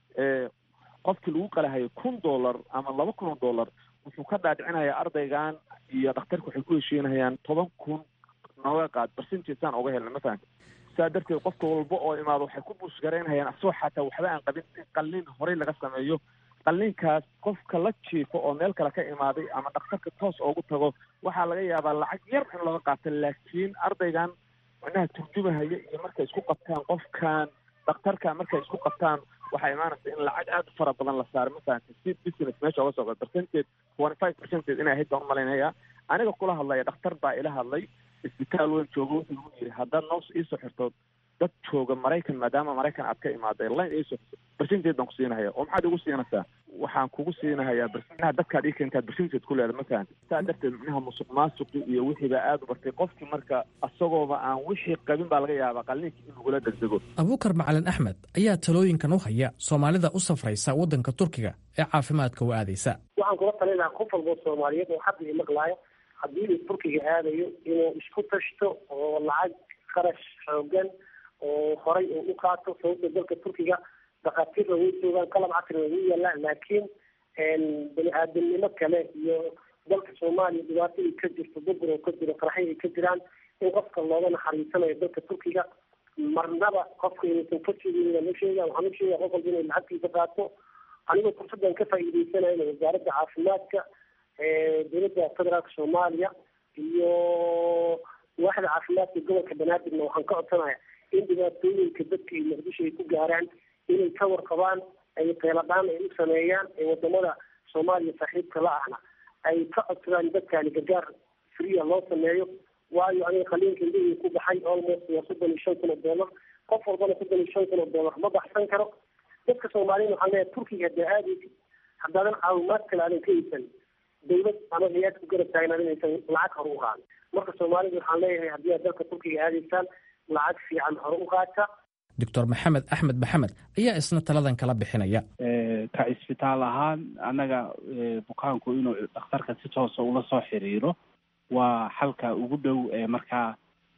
qofkii lagu qalahayo kun dollar ama laba kun oo dollar wuxuu ka dhaadhicinayaa ardaygan iyo dhakhtarka waxay ku heshiinayaan toban kun nooga qaad barsanteed saan oga helna ma fahamta sidaa darteed qofka walba oo imaado waxay ku buushgaraynayaan asagoo xataa waxba aan qabin in qalliin horey laga sameeyo qalliinkaas qofka la jiifo oo meel kale ka imaaday ama dhakhtarka toos oogu tago waxaa laga yaabaa lacag yar in looga qaato laakiin ardaygan macnaha turjumahaya iyo markay isku qabtaan qofkan dhakhtarka markay isku qabtaan waxay imaanaysa in lacag aada u fara badan la saaro mafahamta si business meesha oga soo galo percentage twenty five percentage inay ahayd baan umalaynaya aniga kula hadlaya dhakhtar baa ila hadlay isbitaal weyn joogo wuxuu igu yidhi haddaad noos iisoo xirto dad jooga maraykan maadaama maraykan aad ka imaaday line iisoo xirto percentage baan ku siinahaya oo maxaad igu siinaysaa waxaan kugu siinahayaa bersinaa dadkaad ii keentaad bersinteed ku leeda mafahamta saa darteed micnaha musuq maasuqi iyo wixii baa aada u bartay qofkii marka isagooba aan wixii qabin baa laga yaabaa qalliinka in lagula degdego abuukar macalin axmed ayaa talooyinkan u haya soomaalida u safraysa waddanka turkiga ee caafimaadka u aadaysa waxaan kula talin lahaa qof walboo soomaaliyeed oo hadda imaqlaayo haddii uu turkiga aadayo inuu isku tashto oo lacag kharash xoogan oo horay uu u qaato sababta dalka turkiga dhakhaatiirna way joogaan qalab casrina way yaallaan laakiin bani aadamnimo kale iyo dalka soomaaliya dhibaatadii ka jirto burbur oo ka jiro qaraxyo ay ka jiraan in qofka looga naxariisanayo dalka turkiga marnaba qofka inaysan ka joogeyn ma sheega waxaan u sheegaya qof walba inay lacagtiisa qaato anigoo fursaddan ka faa'iidaysanayna wasaaradda caafimaadka dowladda federaalka soomaaliya iyo waaxda caafimaadka gobolka banaadirna waxaan ka codsanaya in dhibaatooyinka dadka iyo muqdisho ay ku gaaraan inay ka warqabaan ay qeeladhaan ay u sameeyaan ee wadamada soomaaliya saaxiibka la ahna ay ka codsadaan dadkaani gargaar friya loo sameeyo waayo aniga qaliinka indhihii ku baxay almost waa soddon iyo shan kun oo dollar qof walbana soddon iyo shan kun oo dollar ma baxsan karo dadka soomaaliyeed waxaan leeyahay turkiga haddaa aadaysid haddaadan caawimaad kale aadan ka haysan dawlad ama hay-aad ku garab taagnaad inaysan lacag hore u qaadan marka soomaalida waxaan leeyahay haddii aad dalka turkiga aadaysaan lacag fiican hore u qaata doctor maxamed axmed maxamed ayaa isna taladan kala bixinaya ka isbitaal ahaan annaga bukaanku inuu dhakhtarka si toosa ula soo xiriiro waa xalka ugu dhow ee markaa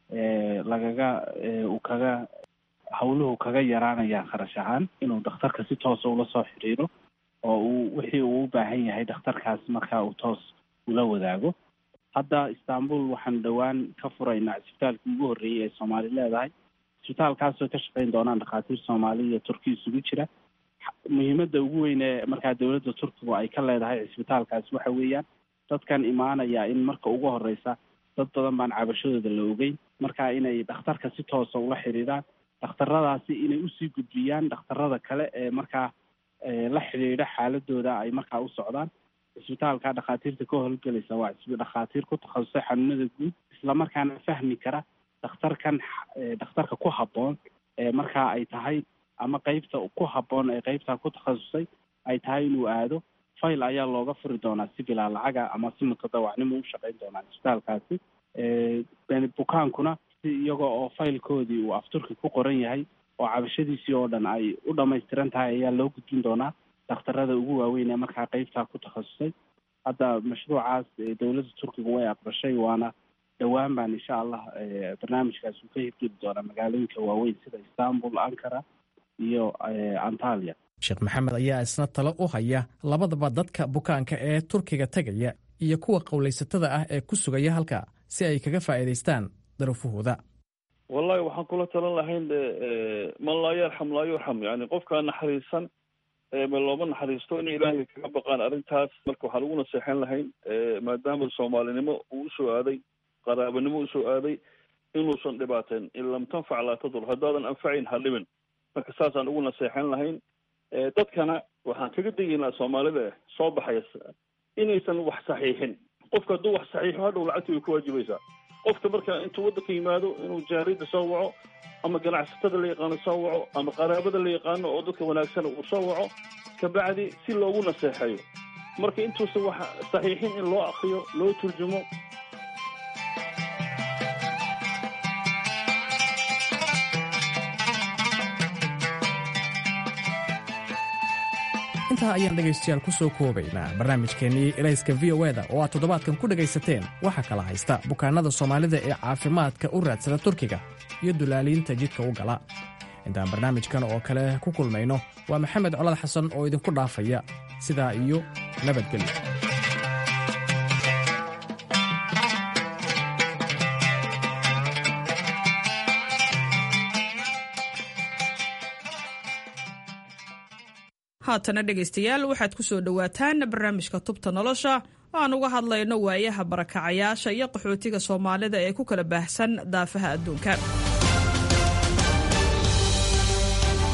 lagaga uu kaga hawluhu kaga yaraanaya kharash ahaan inuu dhakhtarka si toosa ula soo xiriiro oo uu wixii uu u baahan yahay dhakhtarkaas markaa uu toos ula wadaago hadda istanbul waxaan dhowaan ka furaynaa isbitaalkii ugu horreeyey ee soomaali leedahay isbitaalkaasoo ka shaqayn doonaan dhakhaatiir soomaali iyo turki isugu jira muhiimadda ugu weyn ee markaa dowladda turkigu ay ka leedahay isbitaalkaas waxa weeyaan dadkan imaanaya in marka ugu horeysa dad badan baan cabashadooda la ogeyn markaa inay dhakhtarka si toosa ula xidhiidhaan dhakhtaradaasi inay usii gudbiyaan dhakhtarada kale ee markaa la xidhiidha xaaladooda ay markaa u socdaan isbitaalka dhakhaatiirta ka howlgelaysa waa dhakhaatiir ku takhasusay xanuunada guud islamarkaana fahmi kara dhakhtarkan dhakhtarka ku habboon ee markaa ay tahay ama qeybta ku habboon ee qeybtaa ku takhasusay ay tahay inuu aado fayl ayaa looga furi doonaa si bilaa lacaga ama si mutadawacnimo u shaqayn doonaa isbitaalkaasi bukaankuna si iyaga oo faylkoodii uu afturki ku qoran yahay oo cabashadiisii oo dhan ay u dhamaystiran tahay ayaa loo gudbin doonaa dhakhtarada ugu waaweyn ee markaa qeybtaa ku takhasusay hadda mashruucaas dowladda turkiga way aqbashay waana dhowaan baan insha allah barnaamijkaas uu ka hirgeli doonaa magaalooyinka waaweyn sida istanbul ankara iyo antalya sheekh maxamed ayaa isna talo u haya labadaba dadka bukaanka ee turkiga tegaya iyo kuwa qowlaysatada ah ee ku sugaya halka si ay kaga faa'iidaystaan darafahooda wallahi waxaan kula talan lahayn man laa yarxam laa yurxam yani qofkaa naxariisan ma looma naxariisto inay ilaahay kaga baqaan arrintaas marka waxaan ugu naseexan lahayn maadaama soomaalinimo uu usoo aaday qaraabanimo usoo aaday inuusan dhibaateen in lam tanfac laa tadur haddaadan anfacayn ha dhibin marka saasaan ugu naseexan lahayn dadkana waxaan kaga degaynaa soomaalida soo baxaya inaysan wax saxiixin qofka hadduu wax saxiixo hadhow lacagta way ku waajibaysaa qofka marka intuu waddanka yimaado inuu jaarida soo waco ama ganacsatada la yaqaano soo waco ama qaraabada la yaqaano oo dadka wanaagsan uu soo waco kabacdi si loogu naseexeeyo marka intuusan wax saxiixin in loo akriyo loo turjumo. intaa ayaan dhegaystayaal ku soo koobaynaa barnaamijkeennii elayska v o eda oo aad toddobaadkan ku dhegaysateen waxaa kala haysta bukaannada soomaalida ee caafimaadka u raadsada turkiga iyo dulaaliinta jidka u gala intaan barnaamijkan oo kale ku kulmayno waa maxamed colad xasan oo idinku dhaafaya sidaa iyo nabadgelyo. haatana dhegaystayaal waxaad ku soo dhowaataan barnaamijka tubta nolosha oo aan uga hadlayno waayaha barakacayaasha iyo qaxootiga soomaalida ee ku kala baahsan daafaha adduunka.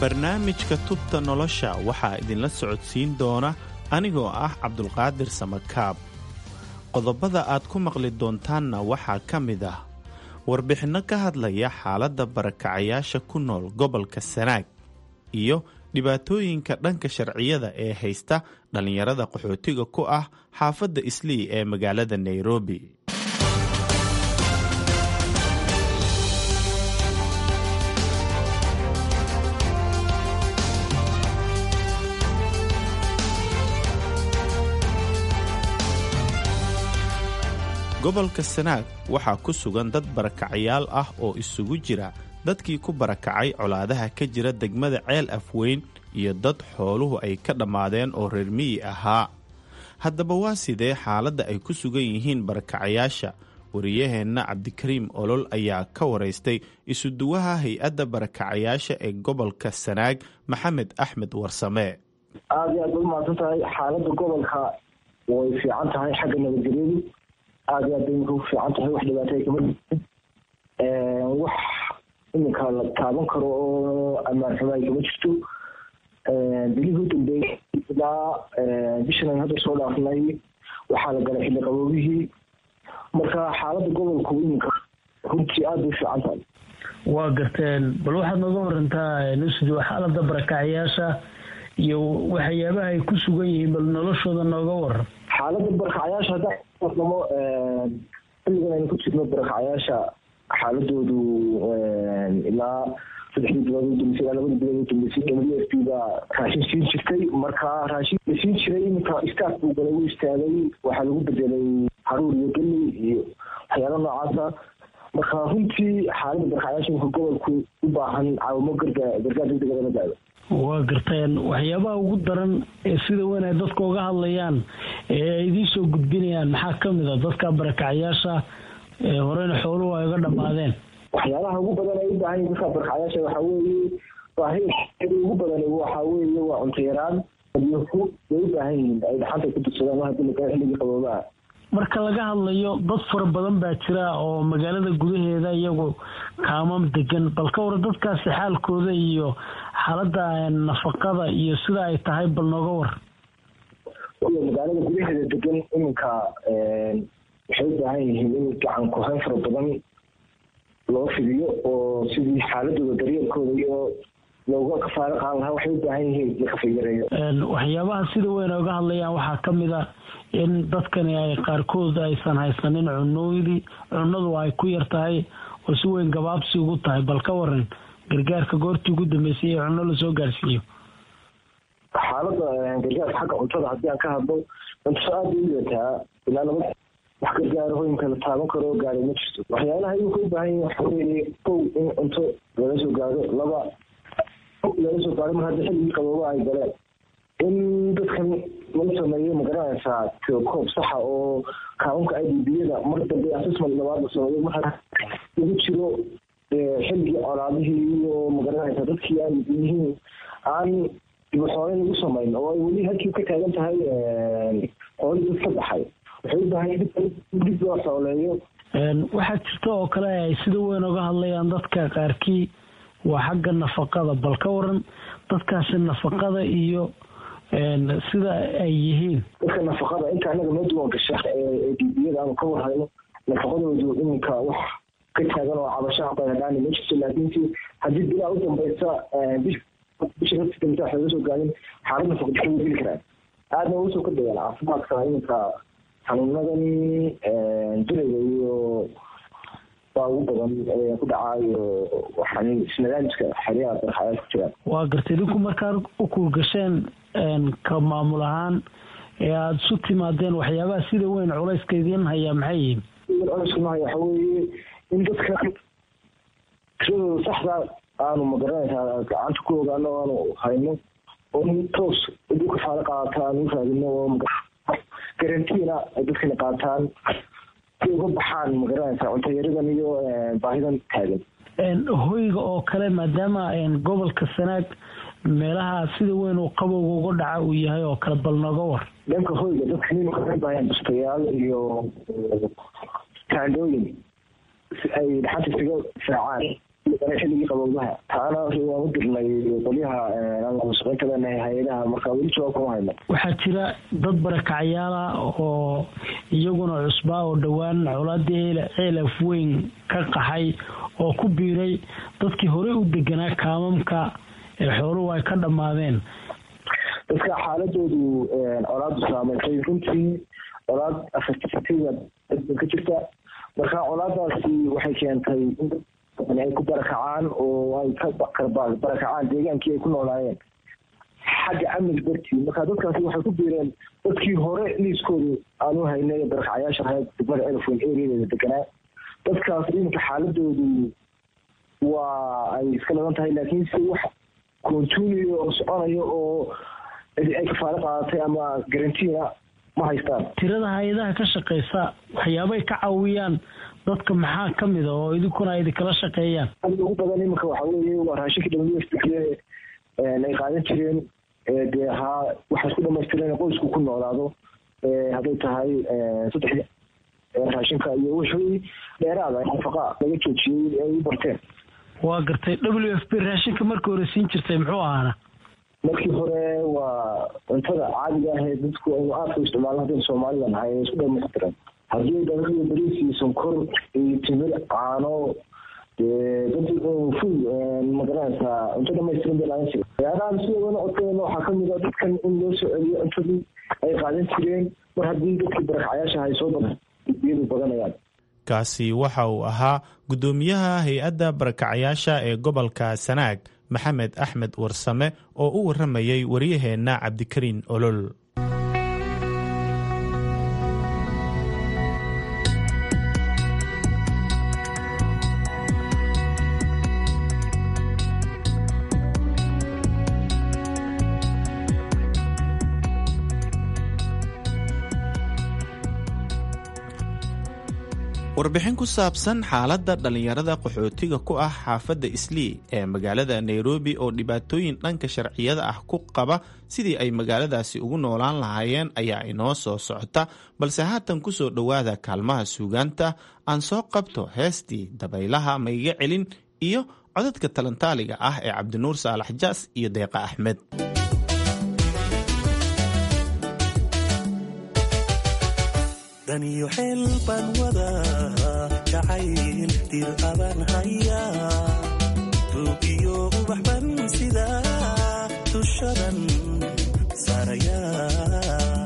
barnaamijka tubta nolosha waxaa idinla socodsiin doona anigoo ah cabdulqaadir samakaab. qodobada aad ku maqli doontaanna waxaa ka mid ah warbixinno ka hadlaya xaaladda barakacayaasha ku nool gobolka Sanaag iyo dhibaatooyinka dhanka sharciyada ee haysta dhallinyarada qaxootiga ku ah xaafadda Islii ee magaalada Nairobi. gobolka Sanaag waxaa ku sugan dad barakacayaal ah oo isugu jira dadkii ku barakacay colaadaha ka jira degmada Ceel Afweyn iyo dad xooluhu ay ka dhammaadeen oo reer miyi ahaa. haddaba waa sidee xaaladda ay ku sugan yihiin barakacayaasha? wariyaheenna Cabdikariim Olol ayaa ka waraystay isuduwaha hay-adda barakacayaasha ee gobolka Sanaag Maxamed Axmed Warsame. aad iyo aad u mahadsan tahay. xaaladda gobolka way fiican tahay xagga nabadgelyadu, aad iyo aad bay ku fiican tahay. wax dhibaato ay kama wax iminka la taaban karo oo ammaan xumo ay kama jirto. bilihii u dambeeyey ilaa bishan aan hadda soo dhaafnay waxaa la galay xilli qaboobihii, marka xaaladda gobolku iminka runtii aad bay u fiican tahay. waa garteen, bal waxaad nooga warantaa nusdi xaaladda barakacayaasha iyo waxyaabaha ay ku sugan yihiin, bal noloshooda nooga waran. xaaladda barakacayaasha haddaan waramo xilligan aynu ku jirno barakacayaasha xaaladoodu ilaa saddexdii bilood u dambeysay ilaa labadii bilood u dambeysay w f p baa raashin siin jirtay. marka raashin la siin jiray iminka istaaf buu galay, u istaagay, waxaa lagu bedelay haruur iyo geli iyo waxyaalo noocaasa. marka runtii xaaladda barakacayaasha wuxuu gobolku u baahan caawimo garga gargaar degdega la gaado. waa garteen, waxyaabaha ugu daran ee sida weyn ay dadka uga hadlayaan ee ay idiin soo gudbinayaan maxaa ka mid a dadka barakacayaasha ee horena xooluhu ay uga dhammaadeen? waxyaalaha ugu badan ay u baahan yihiin dadka barakacayaasha waxaa weeye baahida ugu badan waxaa weeye waa cunto yaraan iyo ku way u baahan yihiin ay dhaxanta ku dugsadaan waxa dilka xilliga qaboobaha. marka laga hadlayo dad fara badan baa jira oo magaalada gudaheeda iyagu kaamam degan, bal ka war dadkaasi xaalkooda iyo xaaladda nafaqada iyo sida ay tahay bal nooga war. magaalada gudaheeda degan iminka waxay u baahan yihiin in gacan ku-hayn fara badan loo fidiyo oo sidii xaaladooda daryeelkooda iyo looga kafaalo qaadan lahaa waxay u baahan yihiin la kafayareeyo. waxyaabaha sida weyn ay uga hadlayaan waxaa ka mid a in dadkani ay qaarkood aysan haysanin cunoodii cunadu ay ku yar tahay oo si weyn gabaabsi ugu tahay, bal ka waran gargaarka goortii ugu dambeysay ee cuno lasoo gaarsiiyo. xaaladda gargaarka xagga cuntada haddii aan ka hadlo cunto aad bay u yartaa, ilaa laba wax gargaaro hoyinka la taaban karo oo gaaray ma jirto. waxyaalaha iyagu ka u baahan yihin waxa weeye kow in cunto laga soo gaaro, laba laga soo gaaro mar haddii xilligii qabooba ay galeen in dadkan laga sameeyo magaranaysaa koob saxa oo kaawunka I D B-yada mar dambe assessment labaad la sameeyo marka lagu jiro xilligii colaadihii iyo magaranaysaa dadkii ay yihiin aan dibaxooleyn lagu samayn oo ay weli halkii ka taagan tahay xoolii dad ka baxay. waxay u baahan dib loo xooleeyo. waxaa jirta oo kale ay sida weyn uga hadlayaan dadka qaarkii waa xagga nafaqada, bal ka waran dadkaasi nafaqada iyo sida ay yihiin. dadka nafaqada inta anaga noo duwan gasha ee dibiyada aanu ka warhayno nafaqadoodu iminka wax ka taagan oo cabashaha bayadaan ma jirto, laakiin haddii bilaa u dambaysa bisha ka dambaysa waxay uga soo gaadin xaalad nafaqo u geli karaan. aadna ugu soo kordhayaan caafimaadka iminka xanuunadan durayga iyo baa ugu badan ku dhacaayo waxaan isnadaamiska xeryaha barakacayaasha ku jiraan. waa gartay, idinku markaad u kuurgasheen ka maamul ahaan ee aada isu timaadeen waxyaabaha sida weyn culayska idiin hayaa maxay yihiin? culayska ma haya waxa weeye in dadka tiradooda saxda aanu magaranaysaa gacanta ku ogaano aanu hayno oo in toos iduu ka faalo qaata aanu u raadino oo garantiina ay dadkana qaataan si uga baxaan magaranaysaa cuntayaradan iyo baahidan taagan. hoyga oo kale maadaama gobolka Sanaag meelaha sida weyn uu qabowga uga dhaca uu yahay oo kale, bal nooga war. dhanka hoyga dadka nin waxay baayaan bustayaal iyo taandooyin si ay dhaxanta isaga saacaan xilligan xilligii qabowdaha taana waan u dirnay qolyaha aan la shaqaynta leenahay hay-adaha marka weli jawaab kuma hayno. waxaa jira dad barakacyaala oo iyaguna cusbaa oo dhowaan colaadii ceel afweyn ka qaxay oo ku biiray dadkii horey u deganaa kaamamka ee xooluhu ay ka dhammaadeen. dadka xaaladoodu colaadu saameysay runtii colaad afartisatiga ka jirta marka colaadaasi waxay keentay in ay ku barakacaan oo ay ka barakacaan deegaankii ay ku noolaayeen xagga amniga dartii. marka dadkaasi waxay ku biireen dadkii hore liiskoodu aanu haynay barakacyaasha ahayd degmada elfwen areadeeda deganaa. dadkaas iminka xaaladoodu waa ay iska laban tahay laakiin si wax continuo oo soconayo oo ay kafaalo qaadatay ama garantiina ma haystaan. tirada hay-adaha ka shaqeysa waxyaabay ka caawiyaan dadka maxaa ka mid a oo idinkuna ay idinkala shaqeeyaan? ugu badan iminka waxaa weeye waa raashinka dhalinyarta ay qaadan jireen dee haa waxay isku dhamaystireen qoysku ku noolaado hadday tahay saddex raashinka iyo wixii dheeraada nafaqa laga joojiyey ay u barteen. waa gartay. w f p raashinka markii hore siin jirtay muxuu ahaana? markii hore waa cuntada caadiga ahee dadku aynu aadka u isticmaalno haddaynu soomaalida nahay ay isku dhamaystiran. haddii daqiiqda bariis iyo sonkor iyo timir caano dee dad ful magaranaysaa cunto dhamaystiran bay qaadan jireen. ciyaarahan sidoodana codkeena waxaa kamid a dadkan in loo soo celiyo cuntadii ay qaadan jireen mar haddii dadkii barakacyaasha ay soo iyadu badanayaan. kaasi waxa uu ahaa guddoomiyaha hay-adda barakacyaasha ee gobolka sanaag maxamed axmed warsame oo u waramayay waryaheenna cabdikariin olol. warbixin ku saabsan xaaladda dhallinyarada qaxootiga ku ah xaafadda islii ee magaalada nairobi oo dhibaatooyin dhanka sharciyada ah ku qaba sidii ay magaaladaasi ugu noolaan lahaayeen ayaa inoo soo socota, balse haatan ku soo dhowaada kaalmaha suugaanta. aan soo qabto heestii dabaylaha mayga celin iyo codadka talantaaliga ah ee cabdinuur saalax jaas iyo deeqa axmed. daniyo xeel baan wadaa jacayl dir abaan hayaa duugiyo ubax ban sidaa dushadan saarayaa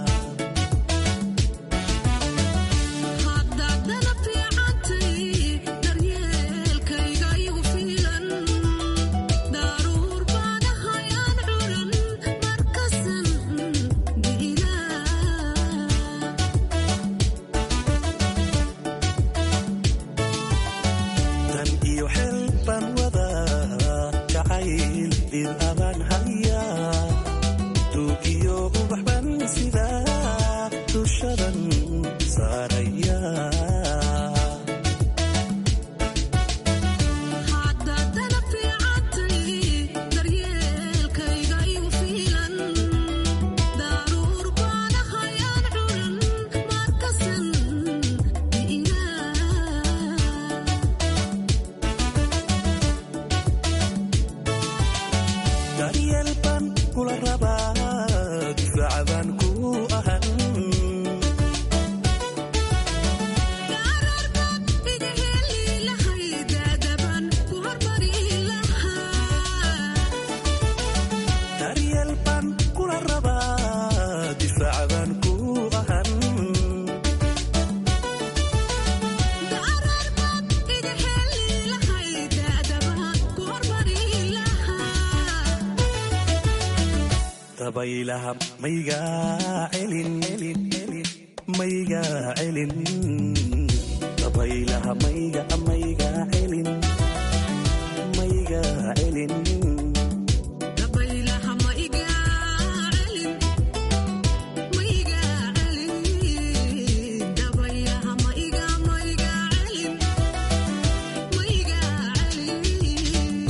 dabaylaha mayga celin mayga celin dabaylaha mayga mayga celin mayga celin dabaylaha mayga celin mayga celin dabaylaha mayga mayga celin mayga celin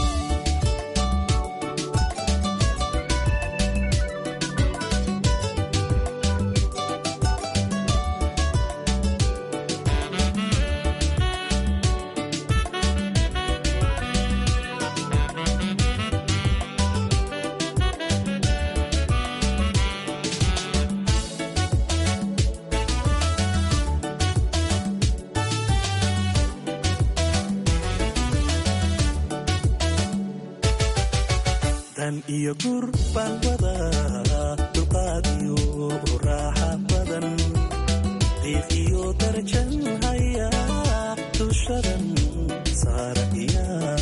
dan iyo gur baan wadaa dulqaad iyo raaxa badan qiiq iyo darajan haya dushadan saaraya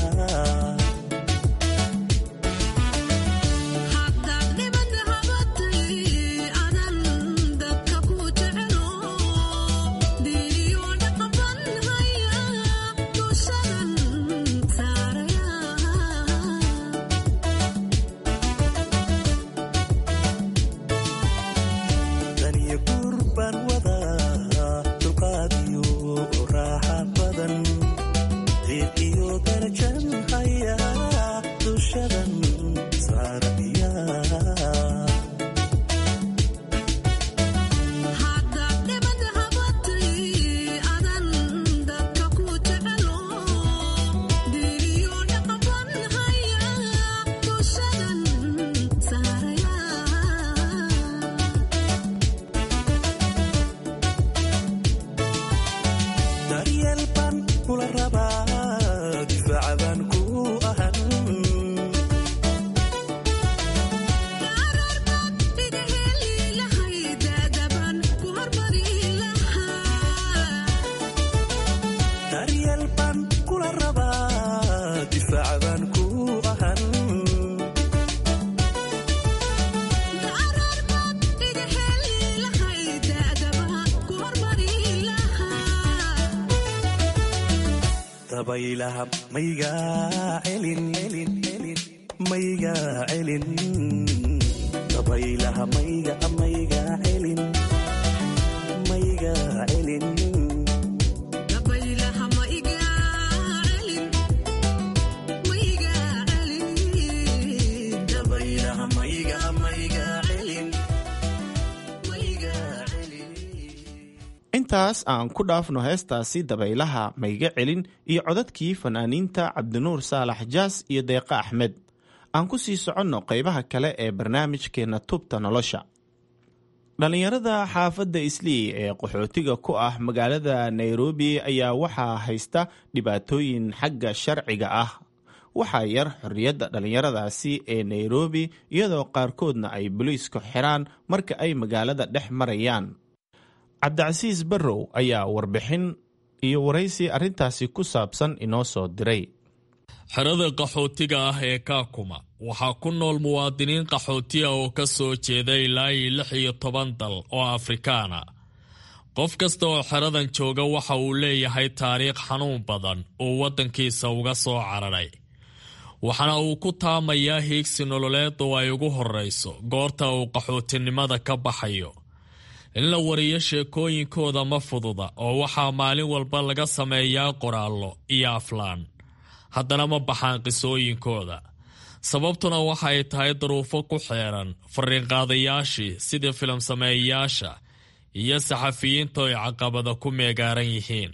dabaylaha mayga celin mayga celin dabaylaha mayga mayga celin mayga celin dabaylaha mayga celin mayga celin dabaylaha mayga mayga celin mayga celin. intaas aan ku dhaafno heestaasi dabaylaha mayga celin iyo codadkii fanaaniinta cabdinuur saalax jaas iyo deeqa axmed. aan ku sii soconno qaybaha kale ee barnaamijkeenna tubta nolosha. dhallinyarada xaafadda islii ee qaxootiga ku ah magaalada nairobi ayaa waxaa haysta dhibaatooyin xagga sharciga ah. waxaa yar xorriyadda dhallinyaradaasi ee nairobi iyadoo qaarkoodna ay boliisku xiraan marka ay magaalada dhex marayaan. cabdicasiis barrow ayaa warbixin iyo waraysi arrintaasi ku saabsan inoo soo diray. xerada qaxootiga ah ee kaakuma waxaa ku nool muwaadiniin qaxootiya oo ka soo jeeda ilaa iyo lix iyo toban dal oo afrikaana. qof kasta oo xeradan jooga waxa uu leeyahay taariikh xanuun badan oo waddankiisa uga soo cararay, waxaana uu ku taamayaa hiigsi nololeed oo ay ugu horrayso goorta uu qaxootinimada ka baxayo. in la wariyo sheekooyinkooda ma fududa oo waxaa maalin walba laga sameeyaa qoraallo iyo aflaan, haddana ma baxaan qisooyinkooda. sababtuna waxa ay tahay duruufo ku xeeran fariinqaadayaashii sida filim sameeyayaasha iyo saxafiyiinta ay caqabada ku meegaaran yihiin.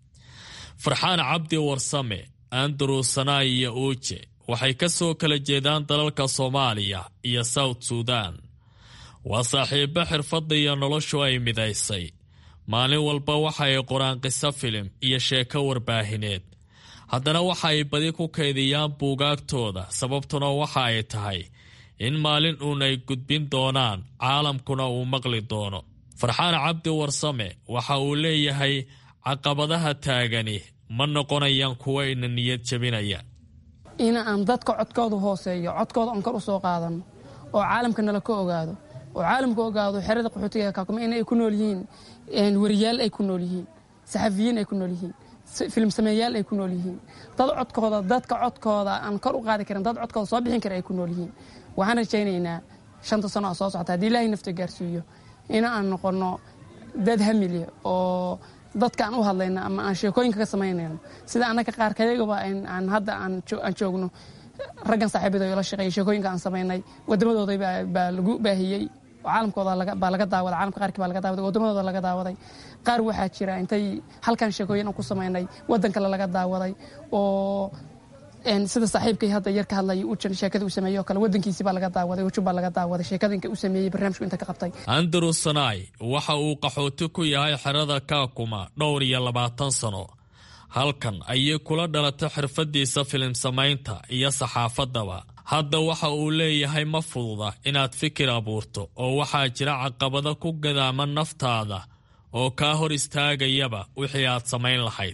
farxaan cabdi warsame, andrew sanaa iyo uuje waxay ka soo kala jeedaan dalalka soomaaliya iyo south sudan. waa saaxiibo xirfadda iyo noloshu ay midaysay. maalin walba waxa ay qoraan qiso filim iyo sheeko warbaahineed, haddana waxa ay badi ku kaydiyaan buugaagtooda. sababtuna waxa ay tahay in maalin uun ay gudbin doonaan, caalamkuna uu maqli doono. farxaan cabdi warsame waxa uu leeyahay caqabadaha taagani ma noqonayaan kuwa ina niyad jabinaya. in aan dadka codkooda hooseeyo, codkooda aan kor u soo qaadano oo caalamka nala ka ogaado, oo caalamka ogaado xerada qaxootiga kaakuma inay ku nool yihiin wariyaal, ay ku nool yihiin saxafiyiin, ay ku nool yihiin filim sameeyaal, ay ku nool yihiin dad codkooda dadka codkooda aan kor u qaadi karin, dad codkooda soo bixin kara ay ku nool yihiin. waxaan rajaynaynaa shanta sano oo soo socota haddii ilaahay nafta gaarsiiyo in aan noqono dad hamile oo dadka aan u hadlayno ama aan sheekooyinka ka samaynayno sida annaga qaarkayagaba aan hadda aan joogno. raggan saaxiibada oo la shaqeeyay sheekooyinka aan samaynay wadamadooda baa lagu baahiyey, caalamkooda baa laga daawaday, caalamka qaarkii baa laga daawaday, wadamadooda laga daawaday. qaar waxaa jira intay halkan sheekooyin aan ku samaynay waddan kale laga daawaday oo sida saaxiibkay hadda yar ka hadlayay ujan sheekada uu sameeyay oo kale waddankiisii baa laga daawaday, ujun baa laga daawaday sheekada inka uu sameeyey barnaamijku inta ka qabtay. andrew sanai waxa uu qaxooti ku yahay xerada kaakuma dhowr iyo labaatan sano. halkan ayay kula dhalatay xirfadiisa filim samaynta iyo saxaafadaba. hadda waxa uu leeyahay ma fududa inaad fikir abuurto oo waxaa jira caqabado ku gadaama naftaada oo kaa hor istaagayaba wixii aad samayn lahayd.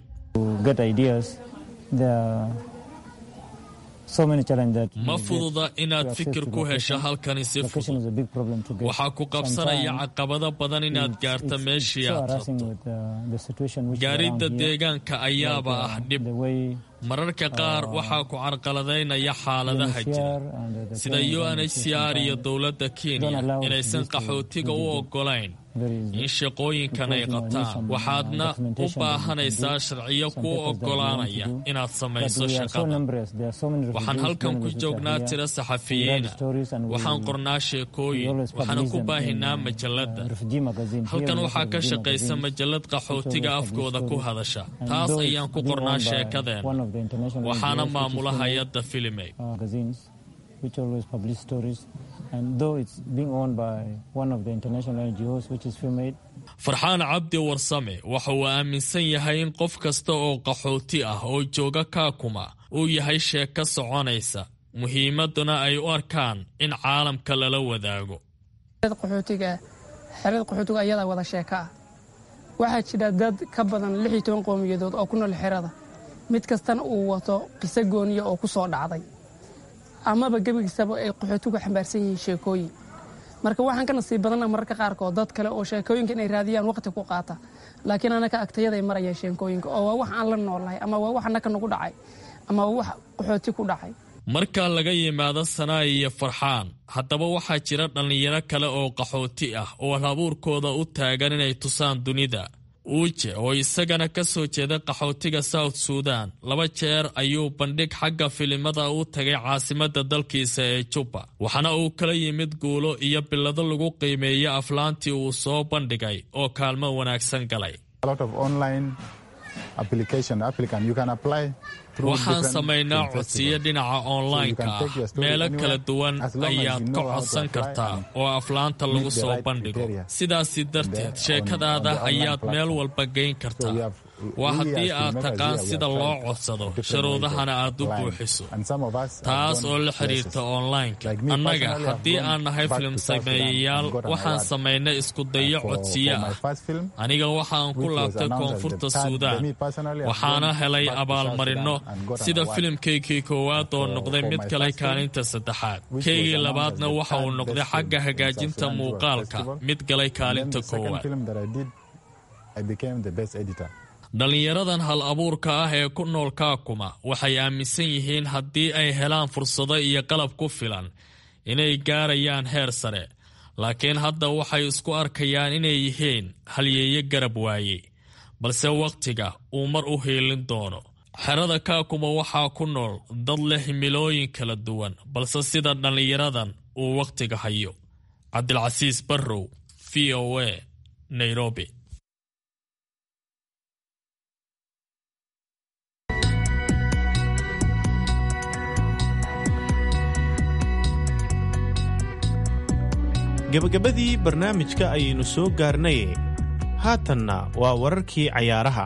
ma fududa inaad fikir ku hesho halkani si fudud. waxaa ku qabsanaya caqabado badan inaad gaarto meeshii aad rabto. gaaridda deegaanka ayaaba ah dhib. mararka qaar waxaa ku carqaladaynaya xaaladaha jira sida U N H C R iyo dowladda Kenya inaysan qaxootiga u ogolayn in shaqooyinkan ay qabtaan. waxaadna u baahanaysaa sharciyo kuu ogolaanaya inaad samayso shaqada. waxaan halkan ku joognaa tiro saxafiyiina, waxaan qornaa sheekooyin, waxaana ku baahinaa majalladda. halkan waxaa ka shaqaysa majallad qaxootiga afkooda ku hadasha, taas ayaan ku qornaa sheekadeena, waxaana maamula hay-adda Filimey. which always publish stories, and though it's being owned by one of the international N G Os, which is Filimey. Farxaan Cabdi Warsame waxa uu aaminsan yahay in qof kasta oo qaxooti ah oo jooga Kakuma uu yahay sheeko soconaysa, muhiimaduna ay u arkaan in caalamka lala wadaago. qaxootiga xerada qaxootiga ayada wada sheeko ah. waxaa jira dad ka badan lix iyo toban qowmiyadood oo ku nool xerada, mid kastana uu wato qiso gooniya oo ku soo dhacday, amaba gebigiisaba ay qaxootigu xambaarsan yihiin sheekooyin. marka waxaan ka nasiib badanaa mararka qaarkood dad kale oo sheekooyinka inay raadiyaan waqti ku qaata, laakiin anaka agtayaday marayaan sheekooyinka oo waa wax aan la noolahay, ama waa wax annaka nagu dhacay, ama waa wax qaxooti ku dhacay. marka laga yimaado Sanaay iyo Farxaan, haddaba waxaa jira dhallinyaro kale oo qaxooti ah oo hal-abuurkooda u taagan inay tusaan dunida. Uuje oo isagana ka soo jeeda qaxootiga South Sudan, laba jeer ayuu bandhig xagga filimada u tagay caasimadda dalkiisa ee Juba, waxaana uu kala yimid guulo iyo bilado lagu qiimeeyo aflaantii uu soo bandhigay oo kaalmo wanaagsan galay. waxaan samaynaa codsiyo dhinaca online-ka ah, meelo kala duwan ayaad ka codsan kartaa oo aflaanta lagu soo bandhigo. sidaasi darteed sheekadaada ayaad meel walba geyn kartaa. waa haddii aad taqaan sida loo codsado, shuruudahana aad u buuxiso, taas oo la xidhiirta online-ka. annaga haddii aan nahay filim sameeyayaal, waxaan samaynay iskudayo codsiyo ah. aniga waxaan ku laabtay koonfurta Suudaan, waxaana helay abaalmarino sida filimkaygii koowaad oo noqday mid galay kaalinta saddexaad. kaygii labaadna waxa uu noqday xagga hagaajinta muuqaalka mid galay kaalinta koowaad. dhallinyaradan hal-abuurka ah ee ku nool Kakuma waxay aaminsan yihiin haddii ay helaan fursado iyo qalab ku filan inay gaarayaan heer sare, laakiin hadda waxay isku arkayaan inay yihiin halyeeye garab waayey, balse wakhtiga uu mar u hiilin doono. xerada Kakuma waxaa ku nool dad leh himilooyin kala duwan, balse sida dhallinyaradan uu wakhtiga hayo. Cabdilcasiis Barrow, V O A, Nairobi. gabagabadii barnaamijka ayaynu soo gaarnay. haatanna waa wararkii cayaaraha.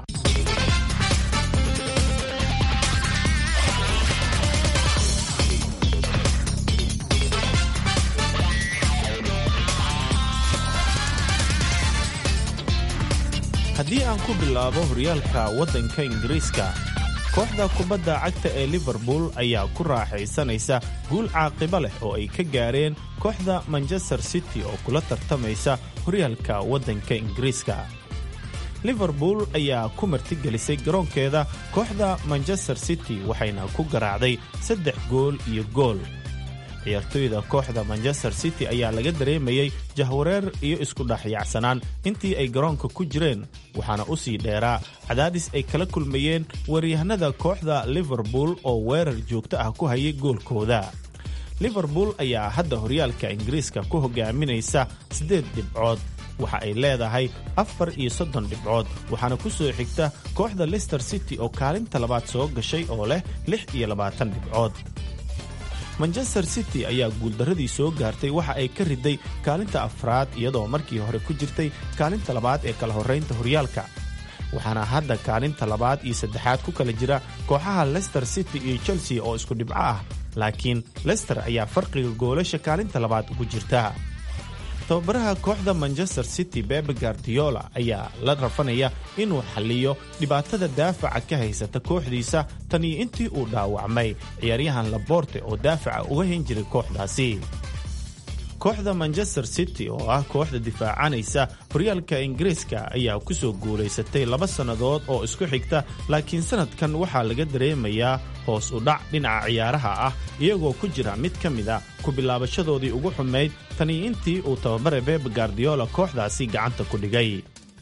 haddii aan ku bilaabo horyaalka waddanka Ingiriiska, kooxda kubadda cagta ee Liverpool ayaa ku raaxaysanaysa guul caaqibo leh oo ay ka gaareen kooxda Manchester City oo kula tartamaysa horyaalka waddanka Ingiriiska. Liverpool ayaa ku martigelisay garoonkeeda kooxda Manchester City waxayna ku garaacday saddex gool iyo gool. ciyaartoyda kooxda Manchester City ayaa laga dareemayay jahwareer iyo isku dhaxyacsanaan intii ay garoonka ku jireen, waxaana u sii dheeraa cadaadis ay kala kulmayeen waryahanada kooxda Liverpool oo weerar joogto ah ku hayay goolkooda. Liverpool ayaa hadda horyaalka Ingiriiska ku hogaaminaysa siddeed dhibcood, waxa ay leedahay afar iyo soddon dhibcood, waxaana ku soo xigta kooxda Leicester City oo kaalinta labaad soo gashay oo leh lix iyo labaatan dhibcood. Manchester City ayaa guuldaradii soo gaartay waxa ay ka riday kaalinta afraad iyadoo markii hore ku jirtay kaalinta labaad ee kala horeynta horyaalka. waxaana hadda kaalinta labaad iyo saddexaad ku kala jira kooxaha Leicester City iyo Chelsea oo isku dhibco ah, laakiin Leicester ayaa farqiga goolasha kaalinta labaad ugu jirta. tababaraha kooxda Manchester City Pep Guardiola ayaa la rafanaya inuu xalliyo dhibaatada daafaca ka haysata kooxdiisa tan iyo intii uu dhaawacmay ciyaaryahan Laporte oo daafaca uga hin jiray kooxdaasi. kooxda Manchester City oo ah kooxda difaacanaysa horyaalka Ingiriiska ayaa ku soo guulaysatay laba sannadood oo isku xigta, laakiin sanadkan waxaa laga dareemayaa hoos u dhac dhinaca ciyaaraha ah iyagoo ku jira mid ka mid a ku bilaabashadoodii ugu xumayd tani intii uu tababare Pep Guardiola kooxdaasi gacanta ku dhigay.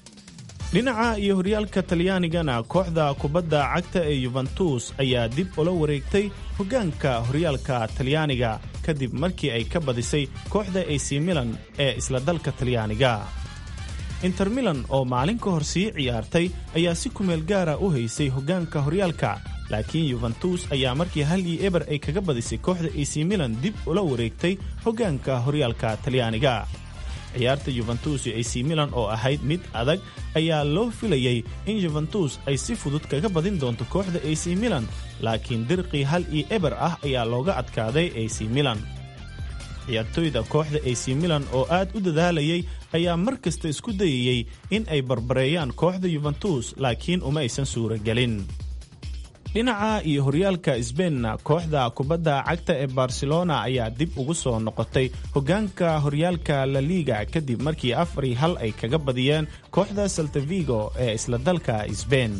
dhinaca iyo horyaalka Talyaanigana kooxda kubadda cagta ee Juventus ayaa dib ula wareegtay hoggaanka horyaalka Talyaaniga kadib markii ay ka badisay kooxda A C Milan ee isla dalka Talyaaniga. Inter Milan oo maalin ka hor sii ciyaartay ayaa si kumeel gaara u haysay hoggaanka horyaalka, laakiin Juventus ayaa markii hal iyo eber ay kaga badisay kooxda A C Milan dib ula wareegtay hoggaanka horyaalka Talyaaniga. ciyaarta Juventus iyo A C Milan oo ahayd mid adag ayaa loo filayay in Juventus ay si fudud kaga badin doonto kooxda A C Milan, laakiin dirqi hal iyo eber ah ayaa looga adkaaday A C Milan. ciyaartoyda kooxda A C Milan oo aad u dadaalayay ayaa mar kasta isku dayayay in ay barbareeyaan kooxda Juventus, laakiin uma aysan suuragelin. dhinaca iyo horyaalka Spainna kooxda kubadda cagta ee Barcelona ayaa dib ugu soo noqotay hoggaanka horyaalka La Liga kadib markii afar iyo hal ay kaga badiyeen kooxda Celta Vigo ee isla dalka Spain.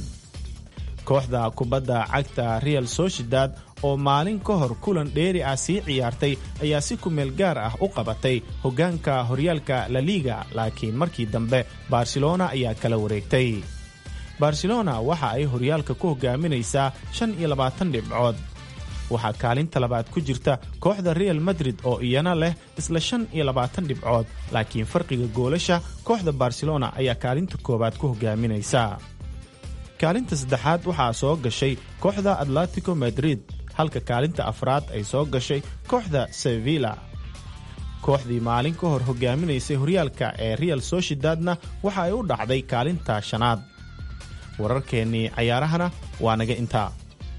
kooxda kubadda cagta Real Sociedad oo maalin ka hor kulan dheeri ah sii ciyaartay ayaa si kumeel gaar ah u qabatay hoggaanka horyaalka La Liga, laakiin markii dambe Barcelona ayaa kala wareegtay. Barcelona waxa ay horyaalka ku hogaaminaysaa shan iyo labaatan dhibcood. waxaa kaalinta labaad ku jirta kooxda Real Madrid oo iyana leh isla shan iyo labaatan dhibcood, laakiin farqiga goolasha kooxda Barcelona ayaa kaalinta koobaad ku hogaaminaysa. kaalinta saddexaad waxaa soo gashay kooxda Atletico Madrid, halka kaalinta afraad ay soo gashay kooxda Sevilla. kooxdii maalin ka hor hogaaminaysay horyaalka ee Real Sociedadna waxa ay u dhacday kaalinta shanaad. wararkeennii cayaarahana waa naga intaa.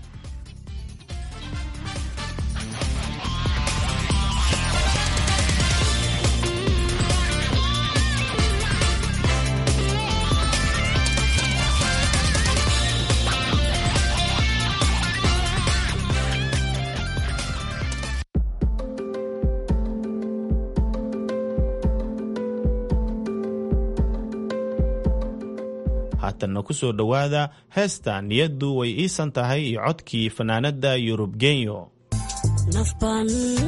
haatanna ku soo dhowaada heesta niyaddu way iisan tahay iyo codkii fanaanada Yurub Genyo. nafban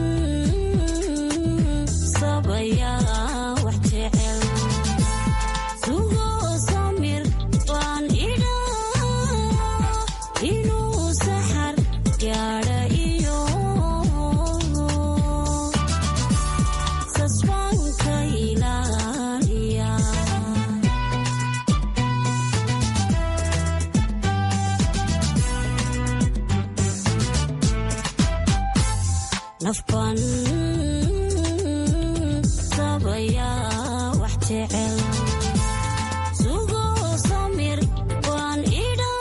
sabaya wax jecel sugo samir waan ila inuu sahar gaadha iyo sasbanka ilaaliya nafban sabaya wax jecel sugo samir waan ila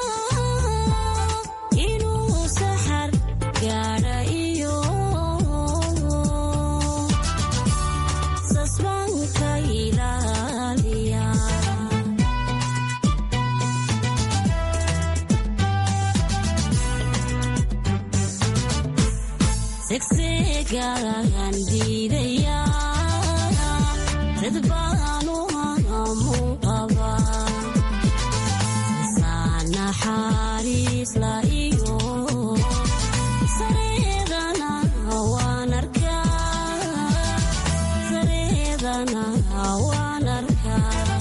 inuu sahar gaadha iyo sasbanka ilaaliya segsegaan diidaya dadbaanu hanamu qaba saana xariis la iyo sareedana waan arkaa sareedana waan arkaa.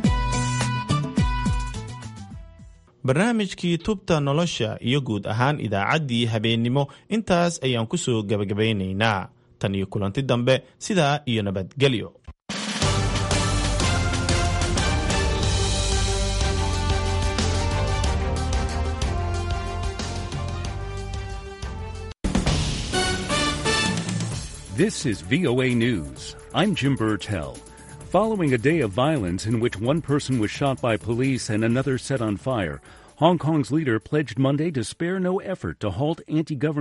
barnaamijkii tubta nolosha iyo guud ahaan idaacaddii habeennimo intaas ayaan ku soo gabagabeynaynaa. tan iyo kulanti dambe sidaa iyo nabadgelyo. This is V O A News. I'm Jim Burtell. Following a day of violence in which one person was shot by police and another set on fire, Hong Kong's leader pledged Monday to spare no effort to halt anti-government